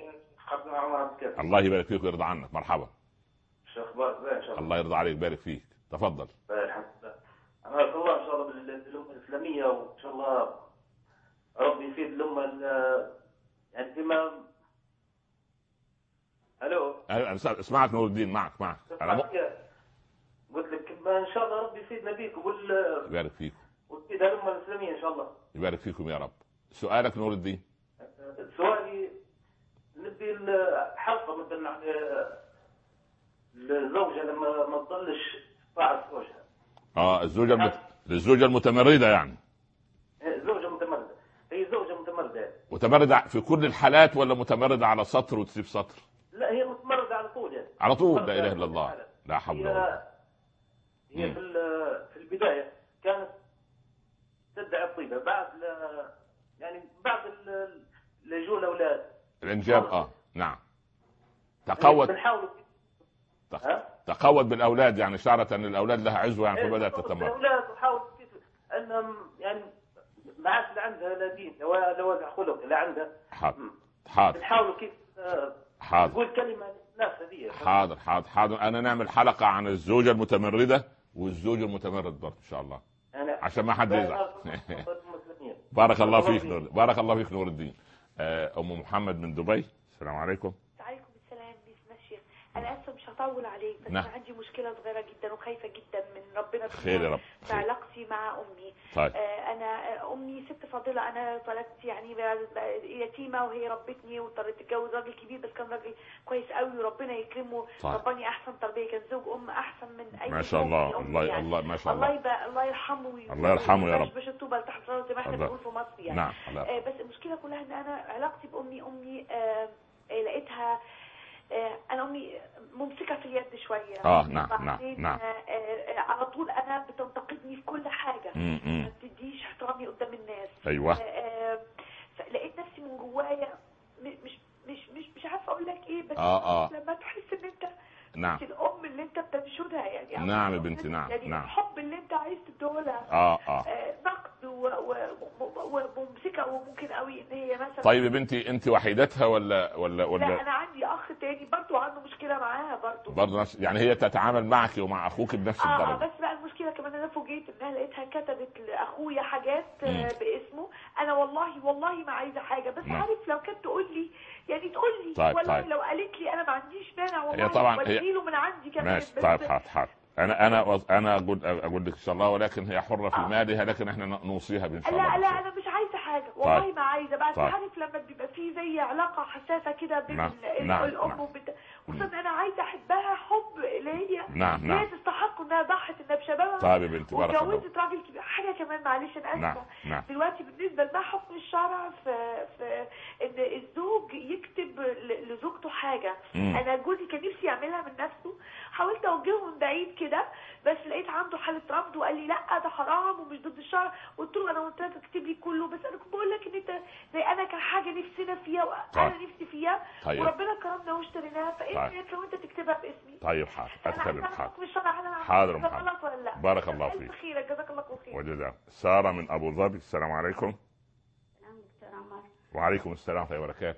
عمر الله يبارك فيك ويرضى عنك. مرحبا. شو أخبارك؟ إن شاء الله. الله يرضى عليك، بارك فيك، تفضل. الحمد لله. أنا الله إن شاء الله بالأمة الإسلامية، وإن شاء الله ربي يفيد الأمة يعني بما. ألو. اسمعك نور الدين، معك معك. أنا م... قلت لك ان شاء الله ربي يفيدنا بيكم وال يبارك فيكم ويفيد الامه الاسلاميه ان شاء الله. يبارك فيكم يا رب. سؤالك نور الدين؟ سؤالي نبي الحلقه مثلا عن الزوجه لما ما تضلش طاعه زوجها. اه الزوجه المت... الزوجه المتمرده يعني. زوجه متمرده، هي زوجه متمرده. متمرده في كل الحالات ولا متمرده على سطر وتسيب سطر؟ لا هي متمرده على طول يعني. على طول. لا اله الا الله. لا حول ولا قوه. هي في في البدايه كانت تدعي الطيبه، بعد يعني بعد لجوء الاولاد الانجاب. اه نعم. تقوت بنحاول تقوت بالاولاد، يعني شعرت ان الاولاد لها عزوه يعني، فبدات تتمرد. الاولاد وحاولت انهم يعني ما عادش عندها لا دين لا وازع خلق لا عندها. حاضر حاضر. بنحاول كيف حاضر نقول كلمه للناس هذه. حاضر حاضر حاضر. انا نعمل حلقه عن الزوجه المتمرده والزوج المتمرد برضه ان شاء الله، عشان ما حد يزعل. بارك الله فيك نور. بارك الله فيك نور الدين. ام محمد من دبي، السلام عليكم. وعليكم السلام. بسم الشيخ، انا اسفه مش هطول عليك، بس نعم. انا عندي مشكله صغيره جدا وخايفه جدا من ربنا خير يا رب في علاقتي مع امي. طيب. آه انا امي ست فاضله، انا اتولدت يعني يتيمه وهي ربتني واضطريت اتجوز راجل كبير، بس كان راجل كويس قوي وربنا يكرمه. طيب. رباني احسن تربيه، كان زوج ام احسن من اي ما شاء الله. الله يعني. الله ما شاء الله. الله يبقى الله يرحمه الله يرحمه يا رب. مش الطوبه تحت راسه زي ما احنا بنقول في مصر يعني. نعم. آه بس المشكله كلها ان انا علاقتي بامي امي آه لقيتها آه انا امي ممسكه في اليد شويه. اه نعم نعم نعم. آه على طول انا بتنتقدني في كل حاجه، ما بتديش احترامي قدام الناس. ايوه. آه فلقيت نفسي من جوايا مش مش مش مش عارفه اقول لك ايه، بس آه آه. لما تحس ان انت نعم الام اللي انت بتنشدها يعني. نعم يا بنتي. نعم يعني نعم. الحب اللي انت عايز تديهولها. اه اه, آه نقد وممسكه وممكن قوي ان هي مثلا. طيب يا بنتي انت وحيدتها ولا ولا ولا لا انا عندي اخ تاني برضه عنده مشكله معاها برضه. برضه نفس يعني هي تتعامل معك ومع اخوك بنفس الدرجه. اه بس بقى المشكله كمان انا فوجئت انها لقيتها كتبت لاخويا حاجات آه باسمه. انا والله والله ما عايزه حاجه، بس نعم. عارف لو كانت تقول لي يعني تقول لي. طيب والله طيب. لو قالت لي انا ما عنديش مانع والله. هي طبعا هي له من عندي كمان. ماشي. طيب حاضر حاضر. انا انا انا اقول اقول لك ان شاء الله، ولكن هي حره في آه. مالها، لكن احنا نوصيها ان شاء الله. لا لا انا مش عايزه حاجه. حاجه والله طيب. ما عايزه بقى. طيب. عارف لما بيبقى في زي علاقه حساسه كده بين نعم. ال- نعم. الام نعم. وبنت، خصوصا انا عايزه احبها حب اللي هي نعم. هي نعم. تستحق انها ضحت انها بشبابها. طيب يا بنتي بارك الله. واتجوزت راجل كبير. حاجه كمان معلش انا اسفه. نعم. نعم. دلوقتي بالنسبه لما حكم الشرع في في ان الزوج يكتب ل- لزوجته حاجه. مم. انا جوزي كان نفسي يعملها من نفسه، حاولت اوجهه من بعيد كده بس لقيت عنده حاله رفض وقال لي لا ده حرام ومش ضد الشرع. قلت له انا قلت لك اكتب لي كله، بس انا كنت بقول لك ان انت زي انا كان حاجه نفسنا فيها وانا طيب. نفسي فيها. طيب. وربنا كرمنا واشتريناها، فايه طيب. رايك لو انت تكتبها باسمي؟ طيب حاضر انا اتكلم. عايزه حاضر حكم الشرع انا حاضر ده محمد. غلط ولا لا؟ بارك الله فيك. الف خيرك جزاك الله خير. وجزاك. ساره من ابو ظبي، السلام عليكم. نعم دكتور عمر. وعليكم السلام ورحمه الله وبركاته.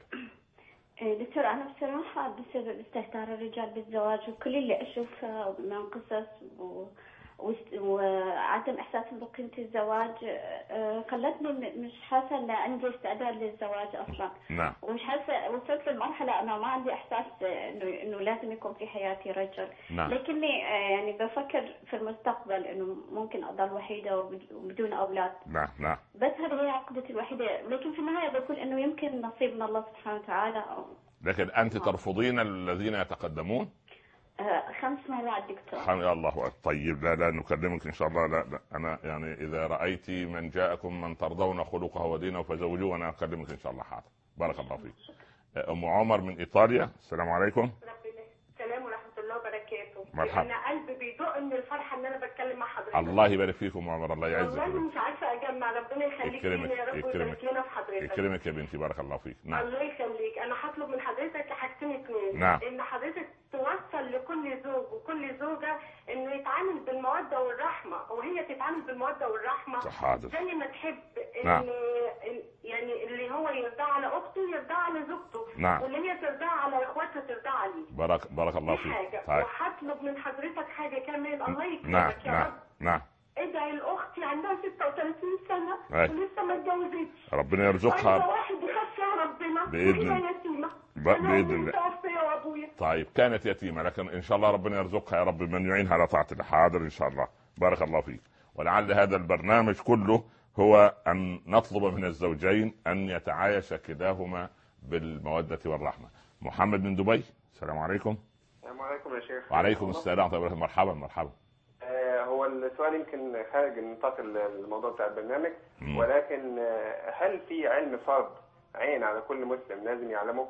دكتور أنا بصراحة بسبب استهتار الرجال بالزواج وكل اللي أشوفه من قصص و... وست- وعدم إحساسهم بقيمة الزواج آه، خلتني م- مش حاسة إن عندي استعداد للزواج أصلا. نعم. ومش حاسة، وصلت لمرحلة أنا ما عندي إحساس إنه إنه لازم يكون في حياتي رجل. نعم. لكني آه، يعني بفكر في المستقبل إنه ممكن أضل وحيدة وبد- وبدون أولاد. نعم. نعم. بس هذه هي عقدتي الوحيدة، لكن في النهاية بقول إنه يمكن نصيب من الله سبحانه وتعالى. أو لكن انت ترفضين الذين يتقدمون؟ آه، خمس مرات دكتور. سبحان الله أكبر. طيب لا لا نكلمك ان شاء الله. لا, لا انا يعني اذا رايت من جاءكم من ترضون خلقه ودينه فزوجوه انا اكلمك ان شاء الله. حاضر. بارك الله فيك. ام عمر من ايطاليا، السلام عليكم. ربنا السلام ورحمه الله وبركاته. مرحبا. انا قلبي بيدق من الفرحه ان انا بتكلم مع حضرتك. الله يبارك فيكم يا عمر، الله يعزك. والله مش عارفه اجمع، ربنا يخليك يكرمك لينا يا رب يكرمك ويبارك لنا في حضرتك. يكرمك يا بنتي، بارك الله فيك. نعم. الله يخليك. انا هطلب من حضرتك حاجتين اتنين. نعم. ان حضرتك توصل لكل زوج وكل زوجه انه يتعامل بالموده والرحمه، وهي تتعامل بالموده والرحمه حاضر. زي ما تحب. ان نعم. إن- يعني اللي هو يرضى على اخته يرضى على زوجته. نعم. واللي هي ترضى على اخواتها ترضى عليه. بارك بارك الله دي فيك. حاجه. طيب. وهطلب من حضرتك حاجه كمان. الله يكرمك نعم. يا نعم. رب. نعم. ادعي لاختي عندها ستة وثلاثين سنه أي. ولسه ما اتجوزتش. ربنا عايزه يرزقها واحد يخفيها ربنا. بإذن وهي يتيمه. ب- أنا بإذن أمي الله. متوفيه وابويا. طيب كانت يتيمة لكن إن شاء الله ربنا يرزقها يا رب من يعينها على طاعة الله. حاضر إن شاء الله. بارك الله فيك. ولعل هذا البرنامج كله هو أن نطلب من الزوجين أن يتعايش كلاهما بالمودة والرحمة. محمد من دبي، السلام عليكم. السلام عليكم يا شيخ. وعليكم السلام. طيب مرحبا مرحبا. آه هو السؤال يمكن خارج نطاق الموضوع بتاع البرنامج، مم. ولكن آه هل في علم فرض عين على كل مسلم لازم يعلمه؟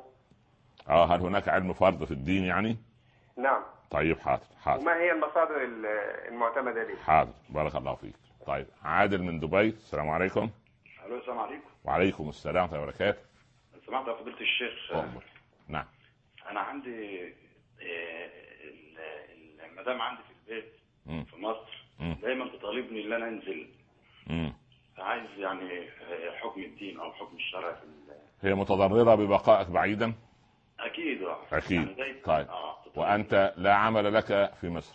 اه هل هناك علم فرض في الدين يعني؟ نعم. طيب حاضر حاضر. وما هي المصادر ال- المعتمدة ليه؟ حاضر بارك الله فيك. طيب عادل من دبي، السلام عليكم. الو السلام عليكم. وعليكم السلام ورحمة الله وبركاته. سمعت يا فضيلة الشيخ. أمر. نعم. انا عندي آه، ال- المدام عندي في البيت مم. في مصر مم. دايما تطالبني ان انا انزل. مم. عايز يعني آه، حكم الدين او حكم الشرع في ال- هي متضررة ببقائك بعيدا؟ اكيد آه. أكيد. يعني دايما- طيب. آه، تطالبني. وأنت لا عمل لك في مصر؟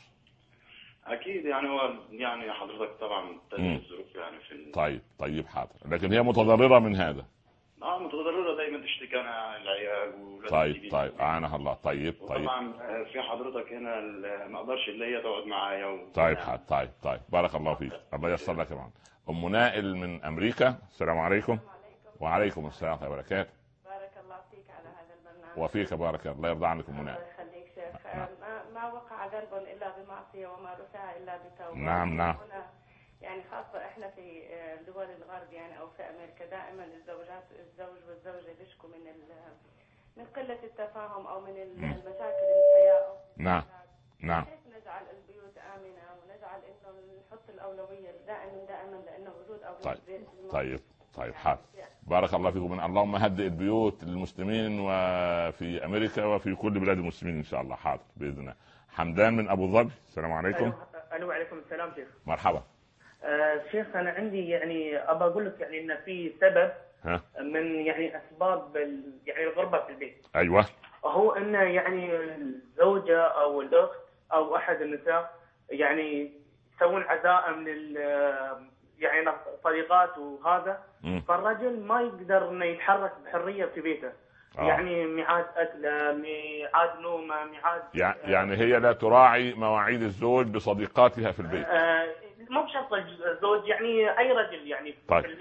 اكيد يعني هو يعني حضرتك طبعا مم. تدري الظروف يعني في ال... طيب طيب حاضر. لكن هي متضررة من هذا؟ اه متضرره دايما تشتكي انا العيال وولاد طيب الجديد. طيب أعانها الله. طيب طيب وطبعا آه، في حضرتك هنا ال- ما اقدرش اللي هي تقعد معايا و... طيب حاضر. طيب طيب بارك الله فيك. الله ييسر لك معنا. أم نائل من أمريكا، السلام عليكم. وعليكم السلام ورحمة الله وبركاته. بارك الله فيك على هذا البرنامج. وفيك بارك الله يرضى عنك أم الله نائل. يخليك شيخ. نعم. ما, ما وقع ذنب الا بمعصيه وما رفع الا بتوبه. نعم، نعم. هنا يعني خاصه احنا في آه، دول الغرب يعني او في امريكا دائما الزوجات الزوج والزوجه بيشكوا من ال- من قله التفاهم او من ال- مم. المشاكل الحياه. نعم. نعم. كيف نجعل البيوت امنه ونجعل انه نحط الاولويه دائما دائما لانه وجود اولاد طيب. بيت طيب طيب حاضر. بارك الله فيكم. من اللهم هدئ البيوت للمسلمين وفي امريكا وفي كل بلاد المسلمين ان شاء الله. حاضر باذن الله. حمدان من ابو ظبي، السلام عليكم. الو وعليكم السلام شيخ. مرحبا. آه شيخ انا عندي يعني ابى اقول لك يعني ان في سبب ها. من يعني اسباب ال- يعني الغربه في البيت. ايوه. هو انه يعني الزوجه او الاخت او احد النساء يعني يسوون عزائم لل يعني طريقات وهذا. مم. فالرجل ما يقدر انه يتحرك بحريه في بيته. آه. يعني ميعاد اكله، ميعاد نومه، ميعاد يع- يعني هي لا تراعي مواعيد الزوج بصديقاتها في البيت. آه، مو بشرط الزوج يعني اي رجل يعني طيب. في البيت او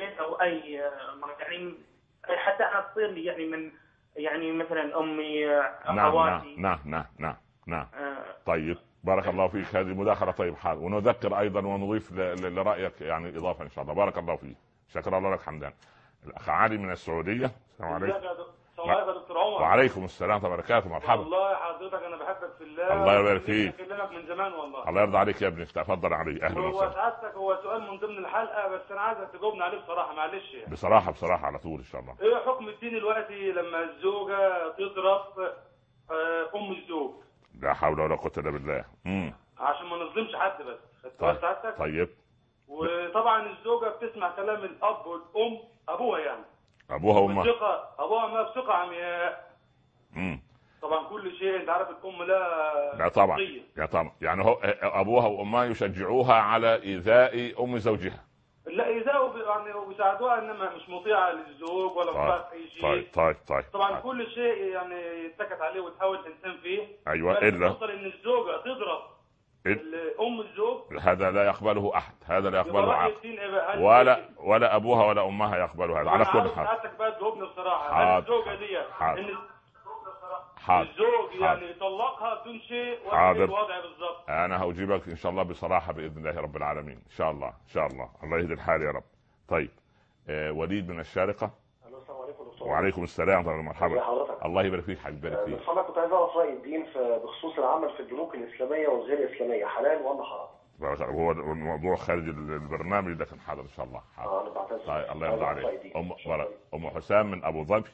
اي يعني حتى انا تصير لي يعني من يعني مثلا امي اخواتي. نعم نعم نعم نعم آه طيب بارك الله فيك، هذه مداخله طيب حال، ونذكر ايضا ونضيف لرايك يعني اضافه ان شاء الله. بارك الله فيك، شكرا الله لك حمدان. الاخ علي من السعوديه. السلام عليكم. السلام عليكم يا دكتور عمر. وعليكم السلام ورحمه الله وبركاته. مرحبا. والله حضرتك انا بحبك في الله. الله يبارك فيك. بكلمك من زمان والله. الله يرضى عليك يا ابني، تفضل علي. اهلا وسهلا. هو سعادتك هو سؤال من ضمن الحلقه، بس انا عايزك تجاوبني عليه بصراحه معلش يعني. بصراحه بصراحه على طول ان شاء الله. ايه حكم الدين دلوقتي لما الزوجه تضرب ام الزوج؟ لا حول ولا قوه الا بالله. امم عشان ما نظلمش حد بس. طيب. سعادتك؟ طيب. وطبعا الزوجه بتسمع كلام الاب والام، ابوها يعني. ابوها وامها. بثقه، ابوها وامها بثقه عمياء. امم طبعا كل شيء انت عارف الام لا لا طبعا لا طبعا يعني هو ابوها وامها يشجعوها على ايذاء ام زوجها. لا ايذاء يعني وبيساعدوها، انما مش مطيعه للزوج ولا مطيعه في اي شيء. طيب طيب طيب طبعا طيب. كل شيء يعني يتكت عليه وتحاول الانسان فيه. ايوه الا توصل ان الزوجه تضرب ام الزوج، هذا لا يقبله احد، هذا لا يقبله عقل ولا ولا ابوها ولا امها يقبل هذا على كل حال. حضرتك بقى تجاوبني بصراحه، هل الزوجه دي ان حاضر. الزوج يعني يطلقها بدون شيء ولا حاضر. الوضع بالظبط؟ انا هجيبك ان شاء الله بصراحه باذن الله رب العالمين ان شاء الله ان شاء الله. الله يهدي الحال يا رب. طيب آه وليد من الشارقه. السلام عليكم دكتور. وعليكم السلام ورحمه الله. مرحبا. الله يبارك فيك حبيبي. يبارك فيك. انا كنت عايز اعرف راي الدين بخصوص العمل في البنوك الاسلاميه والغير الاسلاميه، حلال ولا حرام؟ هو الموضوع خارج البرنامج لكن حاضر ان شاء الله. حاضر. اه طيب الله يرضى عليك. ام ام حسام من ابو ظبي.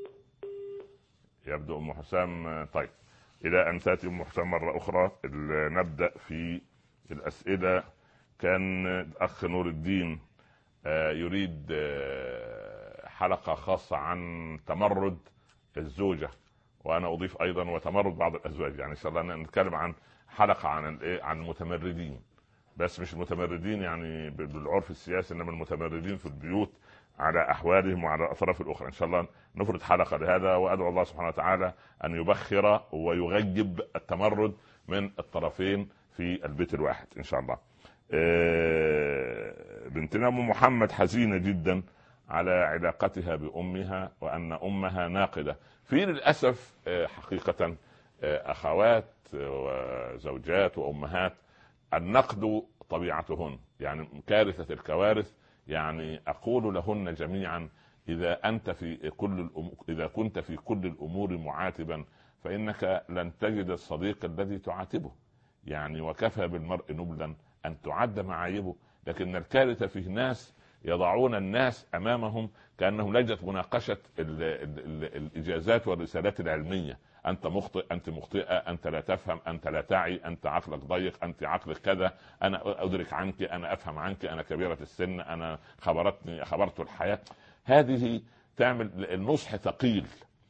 يبدو ام حسام. طيب الى ان تاتي ام حسام مره اخرى نبدا في الاسئله. كان الاخ نور الدين يريد حلقه خاصه عن تمرد الزوجه، وانا اضيف ايضا وتمرد بعض الازواج، يعني ان شاء الله نتكلم عن حلقه عن الايه عن المتمردين، بس مش المتمردين يعني بالعرف السياسي، انما المتمردين في البيوت على احوالهم وعلى الاطراف الاخرى. ان شاء الله نفرد حلقه لهذا، وادعو الله سبحانه وتعالى ان يبخر ويغيب التمرد من الطرفين في البيت الواحد ان شاء الله. بنتنا ام محمد حزينه جدا على علاقتها بامها، وان امها ناقده. في للاسف حقيقه اخوات وزوجات وامهات النقد طبيعتهن، يعني كارثه الكوارث. يعني اقول لهن جميعا اذا انت في كل الأمور اذا كنت في كل الامور معاتبا فانك لن تجد الصديق الذي تعاتبه، يعني وكفى بالمرء نبلا ان تعد معايبه. لكن الكارثه فيه ناس يضعون الناس امامهم كانهم لجنه مناقشه ال ال ال الاجازات والرسالات العلميه. انت مخطئ، انت مخطئه، انت لا تفهم، انت لا تعي، انت عقلك ضيق، انت عقلك كذا، انا ادرك عنك، انا افهم عنك، انا كبيره السن، انا خبرتني خبرت الحياه. هذه تعمل النصح ثقيل،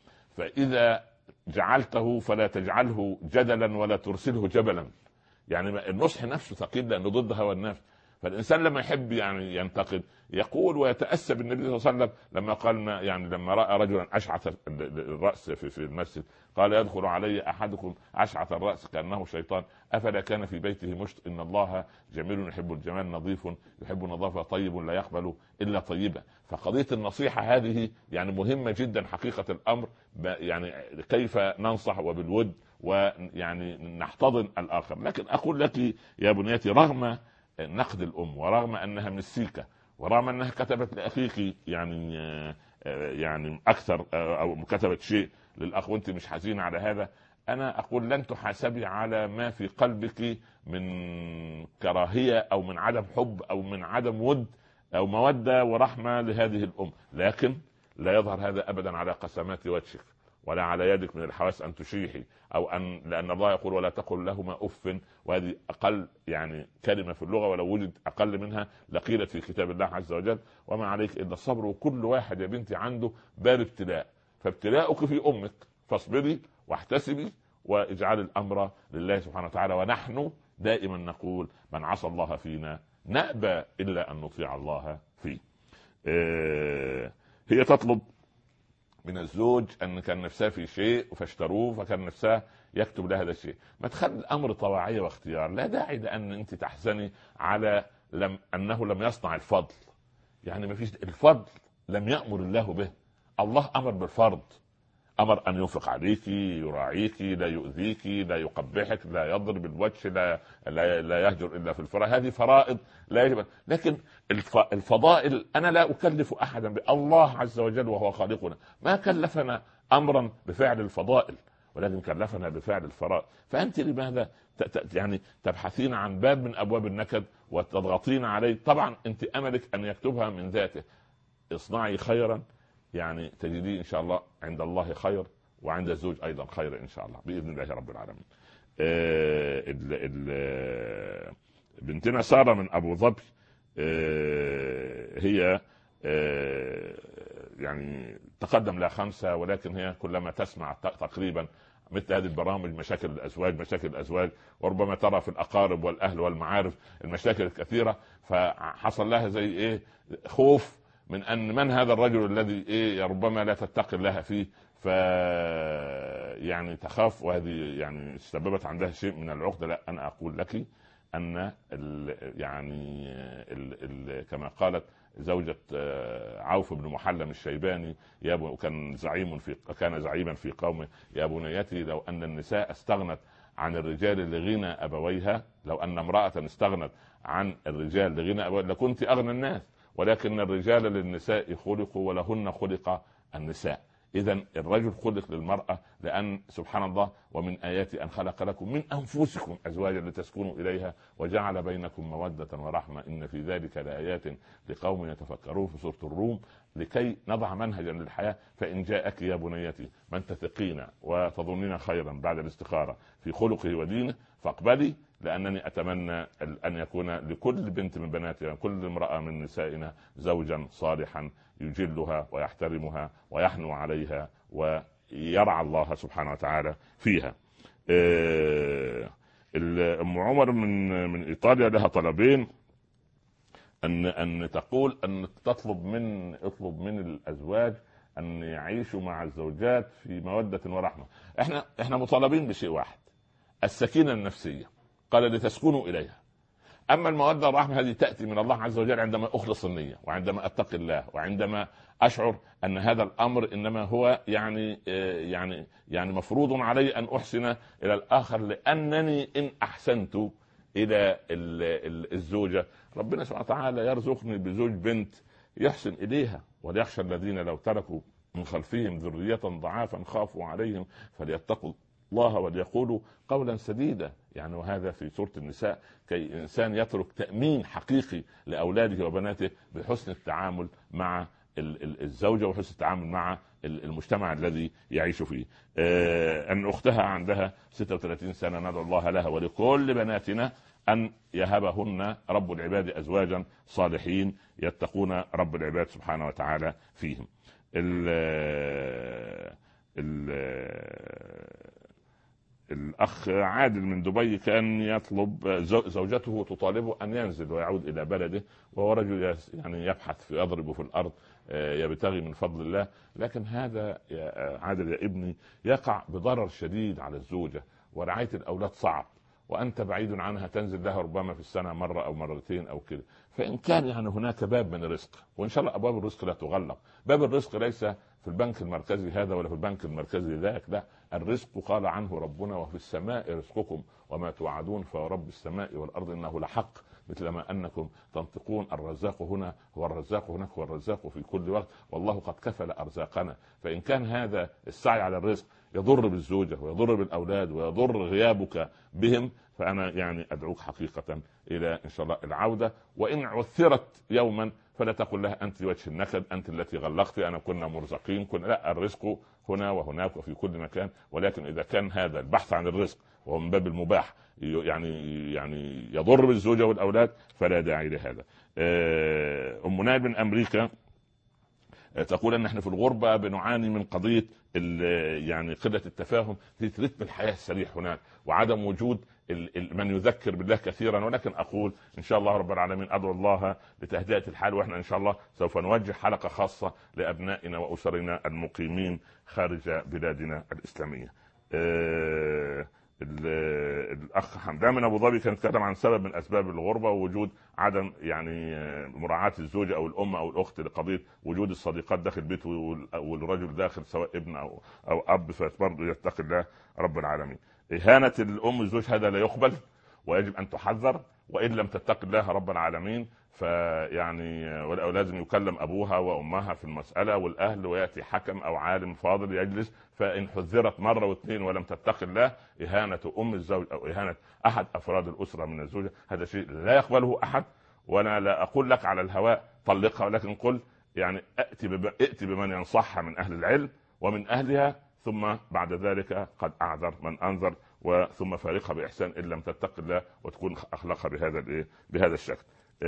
فاذا جعلته فلا تجعله جدلا ولا ترسله جبلا. يعني النصح نفسه ثقيل لانه ضد هوى النفس. فالانسان لما يحب يعني ينتقد يقول ويتاسى بالنبي صلى الله عليه وسلم لما قال ما يعني لما راى رجلا اشعث الراس في في المسجد قال يدخل علي احدكم اشعث الراس كانه شيطان افلا كان في بيته مشط ان الله جميل يحب الجمال نظيف يحب النظافه طيب لا يقبل الا طيبا. فقضيه النصيحه هذه يعني مهمه جدا حقيقه الامر، يعني كيف ننصح وبالود ويعني نحتضن الاخر. لكن اقول لك يا بنيتي رغم نقد الام ورغم انها مسيكه ورغم انها كتبت لاخيك يعني يعني اكثر او كتبت شيء للاخ وانت مش حزينه على هذا، انا اقول لن تحاسبي على ما في قلبك من كراهيه او من عدم حب او من عدم ود او موده ورحمه لهذه الام، لكن لا يظهر هذا ابدا على قسمات وجهك ولا على يدك من الحواس ان تشيحي او ان لان الله يقول ولا تقل لهما اف، وهذه اقل يعني كلمه في اللغه ولو وجد اقل منها لقيلت في كتاب الله عز وجل. وما عليك الا الصبر، وكل واحد يا بنتي عنده باب ابتلاء، فابتلاؤك في امك فاصبري واحتسبي واجعل الامر لله سبحانه وتعالى. ونحن دائما نقول من عصى الله فينا نأبى الا ان نطيع الله فيه. هي تطلب من الزوج ان كان نفسها في شيء فاشتروه فكان نفسها يكتب لها هذا الشيء. ما تخلي الامر طواعيه واختيار، لا داعي لان انت تحزني على لم انه لم يصنع الفضل. يعني ما فيش الفضل لم يأمر الله به. الله أمر بالفرض، أمر أن ينفق عليك، يراعيك، لا يؤذيك، لا يقبحك، لا يضرب الوجه، لا, لا, لا يهجر إلا في الفرائض. هذه فرائض لا يجب. لكن الفضائل أنا لا أكلف أحدا، الله عز وجل وهو خالقنا ما كلفنا أمرا بفعل الفضائل، ولكن كلفنا بفعل الفرائض. فأنت لماذا يعني تبحثين عن باب من أبواب النكد وتضغطين عليه؟ طبعا أنت أملك أن يكتبها من ذاته. اصنعي خيرا يعني تجديه إن شاء الله عند الله خير، وعند الزوج أيضا خير إن شاء الله بإذن الله رب العالمين. آه ال ال بنتنا سارة من أبو ظبي، آه هي آه يعني تقدم لها خمسة، ولكن هي كلما تسمع تقريبا مثل هذه البرامج، مشاكل الأزواج مشاكل الأزواج، وربما ترى في الأقارب والأهل والمعارف المشاكل الكثيرة، فحصل لها زي إيه خوف من أن من هذا الرجل الذي إيه ربما لا تتقي الله فيه، ف يعني تخاف، وهذه يعني سببت عندها شيء من العقدة. لا، أنا أقول لك أن ال يعني ال ال كما قالت زوجة عوف بن محلم الشيباني، يا وكان زعيم في كان زعيما في قومه: يا بنيتي لو أن النساء استغنت عن الرجال لغنى أبويها، لو أن امرأة استغنت عن الرجال لغنى أبويها لكنت أغنى الناس، ولكن الرجال للنساء خلقوا ولهن خلق النساء. إذن الرجل خلق للمرأة، لأن سبحان الله: ومن آياتي أن خلق لكم من أنفسكم أزواجا لتسكنوا إليها وجعل بينكم مودة ورحمة إن في ذلك لآيات لقوم يتفكرون في سورة الروم، لكي نضع منهجا للحياة. فإن جاءك يا بنيتي من تثقين وتظنين خيرا بعد الاستخارة في خلقه ودينه فاقبلي، لأنني أتمنى أن يكون لكل بنت من بناتنا، كل امرأة من نسائنا، زوجا صالحا يجلها ويحترمها ويحنو عليها ويرعى الله سبحانه وتعالى فيها. أم عمر من من إيطاليا لها طلبين، أن أن تقول أن تطلب من اطلب من الأزواج أن يعيشوا مع الزوجات في مودة ورحمة. إحنا إحنا مطالبين بشيء واحد: السكينة النفسية، قال لتسكنوا إليها. أما المودة والرحمة هذه تأتي من الله عز وجل عندما أخلص النية، وعندما أتقي الله، وعندما أشعر أن هذا الأمر إنما هو يعني يعني يعني مفروض علي أن أحسن إلى الآخر، لأنني إن أحسنت إلى الزوجة ربنا سبحانه وتعالى يرزقني بزوج بنت يحسن إليها. وليخشى الذين لو تركوا من خلفهم ذرية ضعافا خافوا عليهم فليتقوا الله وليقولوا قولا سديدا. يعني وهذا في سورة النساء، كي إنسان يترك تأمين حقيقي لأولاده وبناته بحسن التعامل مع الزوجة وحسن التعامل مع المجتمع الذي يعيش فيه. آه أن أختها عندها ستة وثلاثين سنة، ندعو الله لها ولكل بناتنا أن يهبهن رب العباد أزواجا صالحين يتقون رب العباد سبحانه وتعالى فيهم. ال ال الأخ عادل من دبي كان يطلب، زوجته تطالبه أن ينزل ويعود إلى بلده، وهو رجل يعني يبحث في يضرب في الأرض يبتغي من فضل الله، لكن هذا يا عادل يا ابني يقع بضرر شديد على الزوجة، ورعاية الأولاد صعب، وأنت بعيد عنها، تنزل لها ربما في السنة مرة أو مرتين أو كده. فإن كان يعني هناك باب من الرزق، وإن شاء الله أبواب الرزق لا تغلق، باب الرزق ليس في البنك المركزي هذا ولا في البنك المركزي ذاك، لا، الرزق قال عنه ربنا: وفي السماء رزقكم وما توعدون فرب السماء والأرض إنه لحق، مثل ما أنكم تنطقون. الرزاق هنا هو الرزاق هناك هو الرزاق في كل وقت، والله قد كفل أرزاقنا. فإن كان هذا السعي على الرزق يضر بالزوجة ويضر بالأولاد ويضر غيابك بهم، فأنا يعني أدعوك حقيقة إلى إن شاء الله العودة. وإن عثرت يوما فلا تقل لها أنت وجه النكد، أنت التي غلقت، أنا كنا مرزقين كنا، لا، الرزق هنا وهناك وفي كل مكان. ولكن إذا كان هذا البحث عن الرزق وهو من باب المباح يعني يعني يضر بالزوجة والأولاد فلا داعي لهذا. أم نائل من أمريكا تقول أن نحن في الغربة بنعاني من قضية يعني قلة التفاهم في رتم الحياة السريع هناك، وعدم وجود من يذكر بالله كثيرا. ولكن أقول إن شاء الله رب العالمين أدعو الله لتهدئة الحال، وإحنا إن شاء الله سوف نوجه حلقة خاصة لأبنائنا وأسرنا المقيمين خارج بلادنا الإسلامية. الاخ حمدان من ابو ظبي كان يتكلم عن سبب من اسباب الغربه ووجود عدم يعني مراعاه الزوجه او الام او الاخت لقضيه وجود الصديقات داخل البيت والرجل داخل سواء ابن او او اب، فبرضه يتقي الله رب العالمين. اهانه الام الزوج هذا لا يقبل ويجب ان تحذر، وان لم تتقي الله رب العالمين فيعني لازم يكلم ابوها وامها في المساله والاهل، وياتي حكم او عالم فاضل يجلس، فان حذرت مره واثنين ولم تتقي الله اهانه ام الزوج او اهانه احد افراد الاسره من الزوجه هذا شيء لا يقبله احد. وانا لا اقول لك على الهواء طلقها، ولكن قل يعني ائتي بب... ائتي بمن ينصحها من اهل العلم ومن اهلها، ثم بعد ذلك قد اعذر من انذر، وثم فارقها باحسان ان لم تتقي الله وتكون اخلاقها بهذا الايه بهذا الشكل.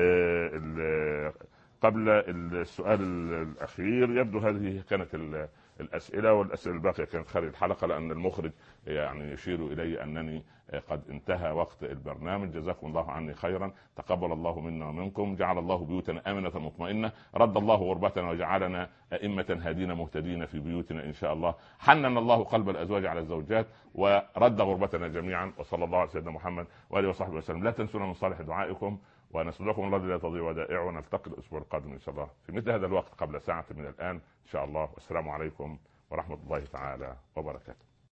قبل السؤال الأخير يبدو هذه كانت الأسئلة، والأسئلة الباقية كانت خارج الحلقة لأن المخرج يعني يشير إلي أنني قد انتهى وقت البرنامج. جزاكم الله عني خيرا، تقبل الله منا ومنكم، جعل الله بيوتنا آمنة مطمئنة، رد الله غربتنا وجعلنا أئمة هادين مهتدين في بيوتنا إن شاء الله، حنن الله قلب الأزواج على الزوجات ورد غربتنا جميعا، وصلى الله على سيدنا محمد وآله وصحبه وسلم. لا تنسونا من صالح دعائكم، ونسألكم الله لا تضيع ودائع، ونلتقي الأسبوع القادم إن شاء الله في مثل هذا الوقت قبل ساعة من الآن إن شاء الله. والسلام عليكم ورحمة الله تعالى وبركاته.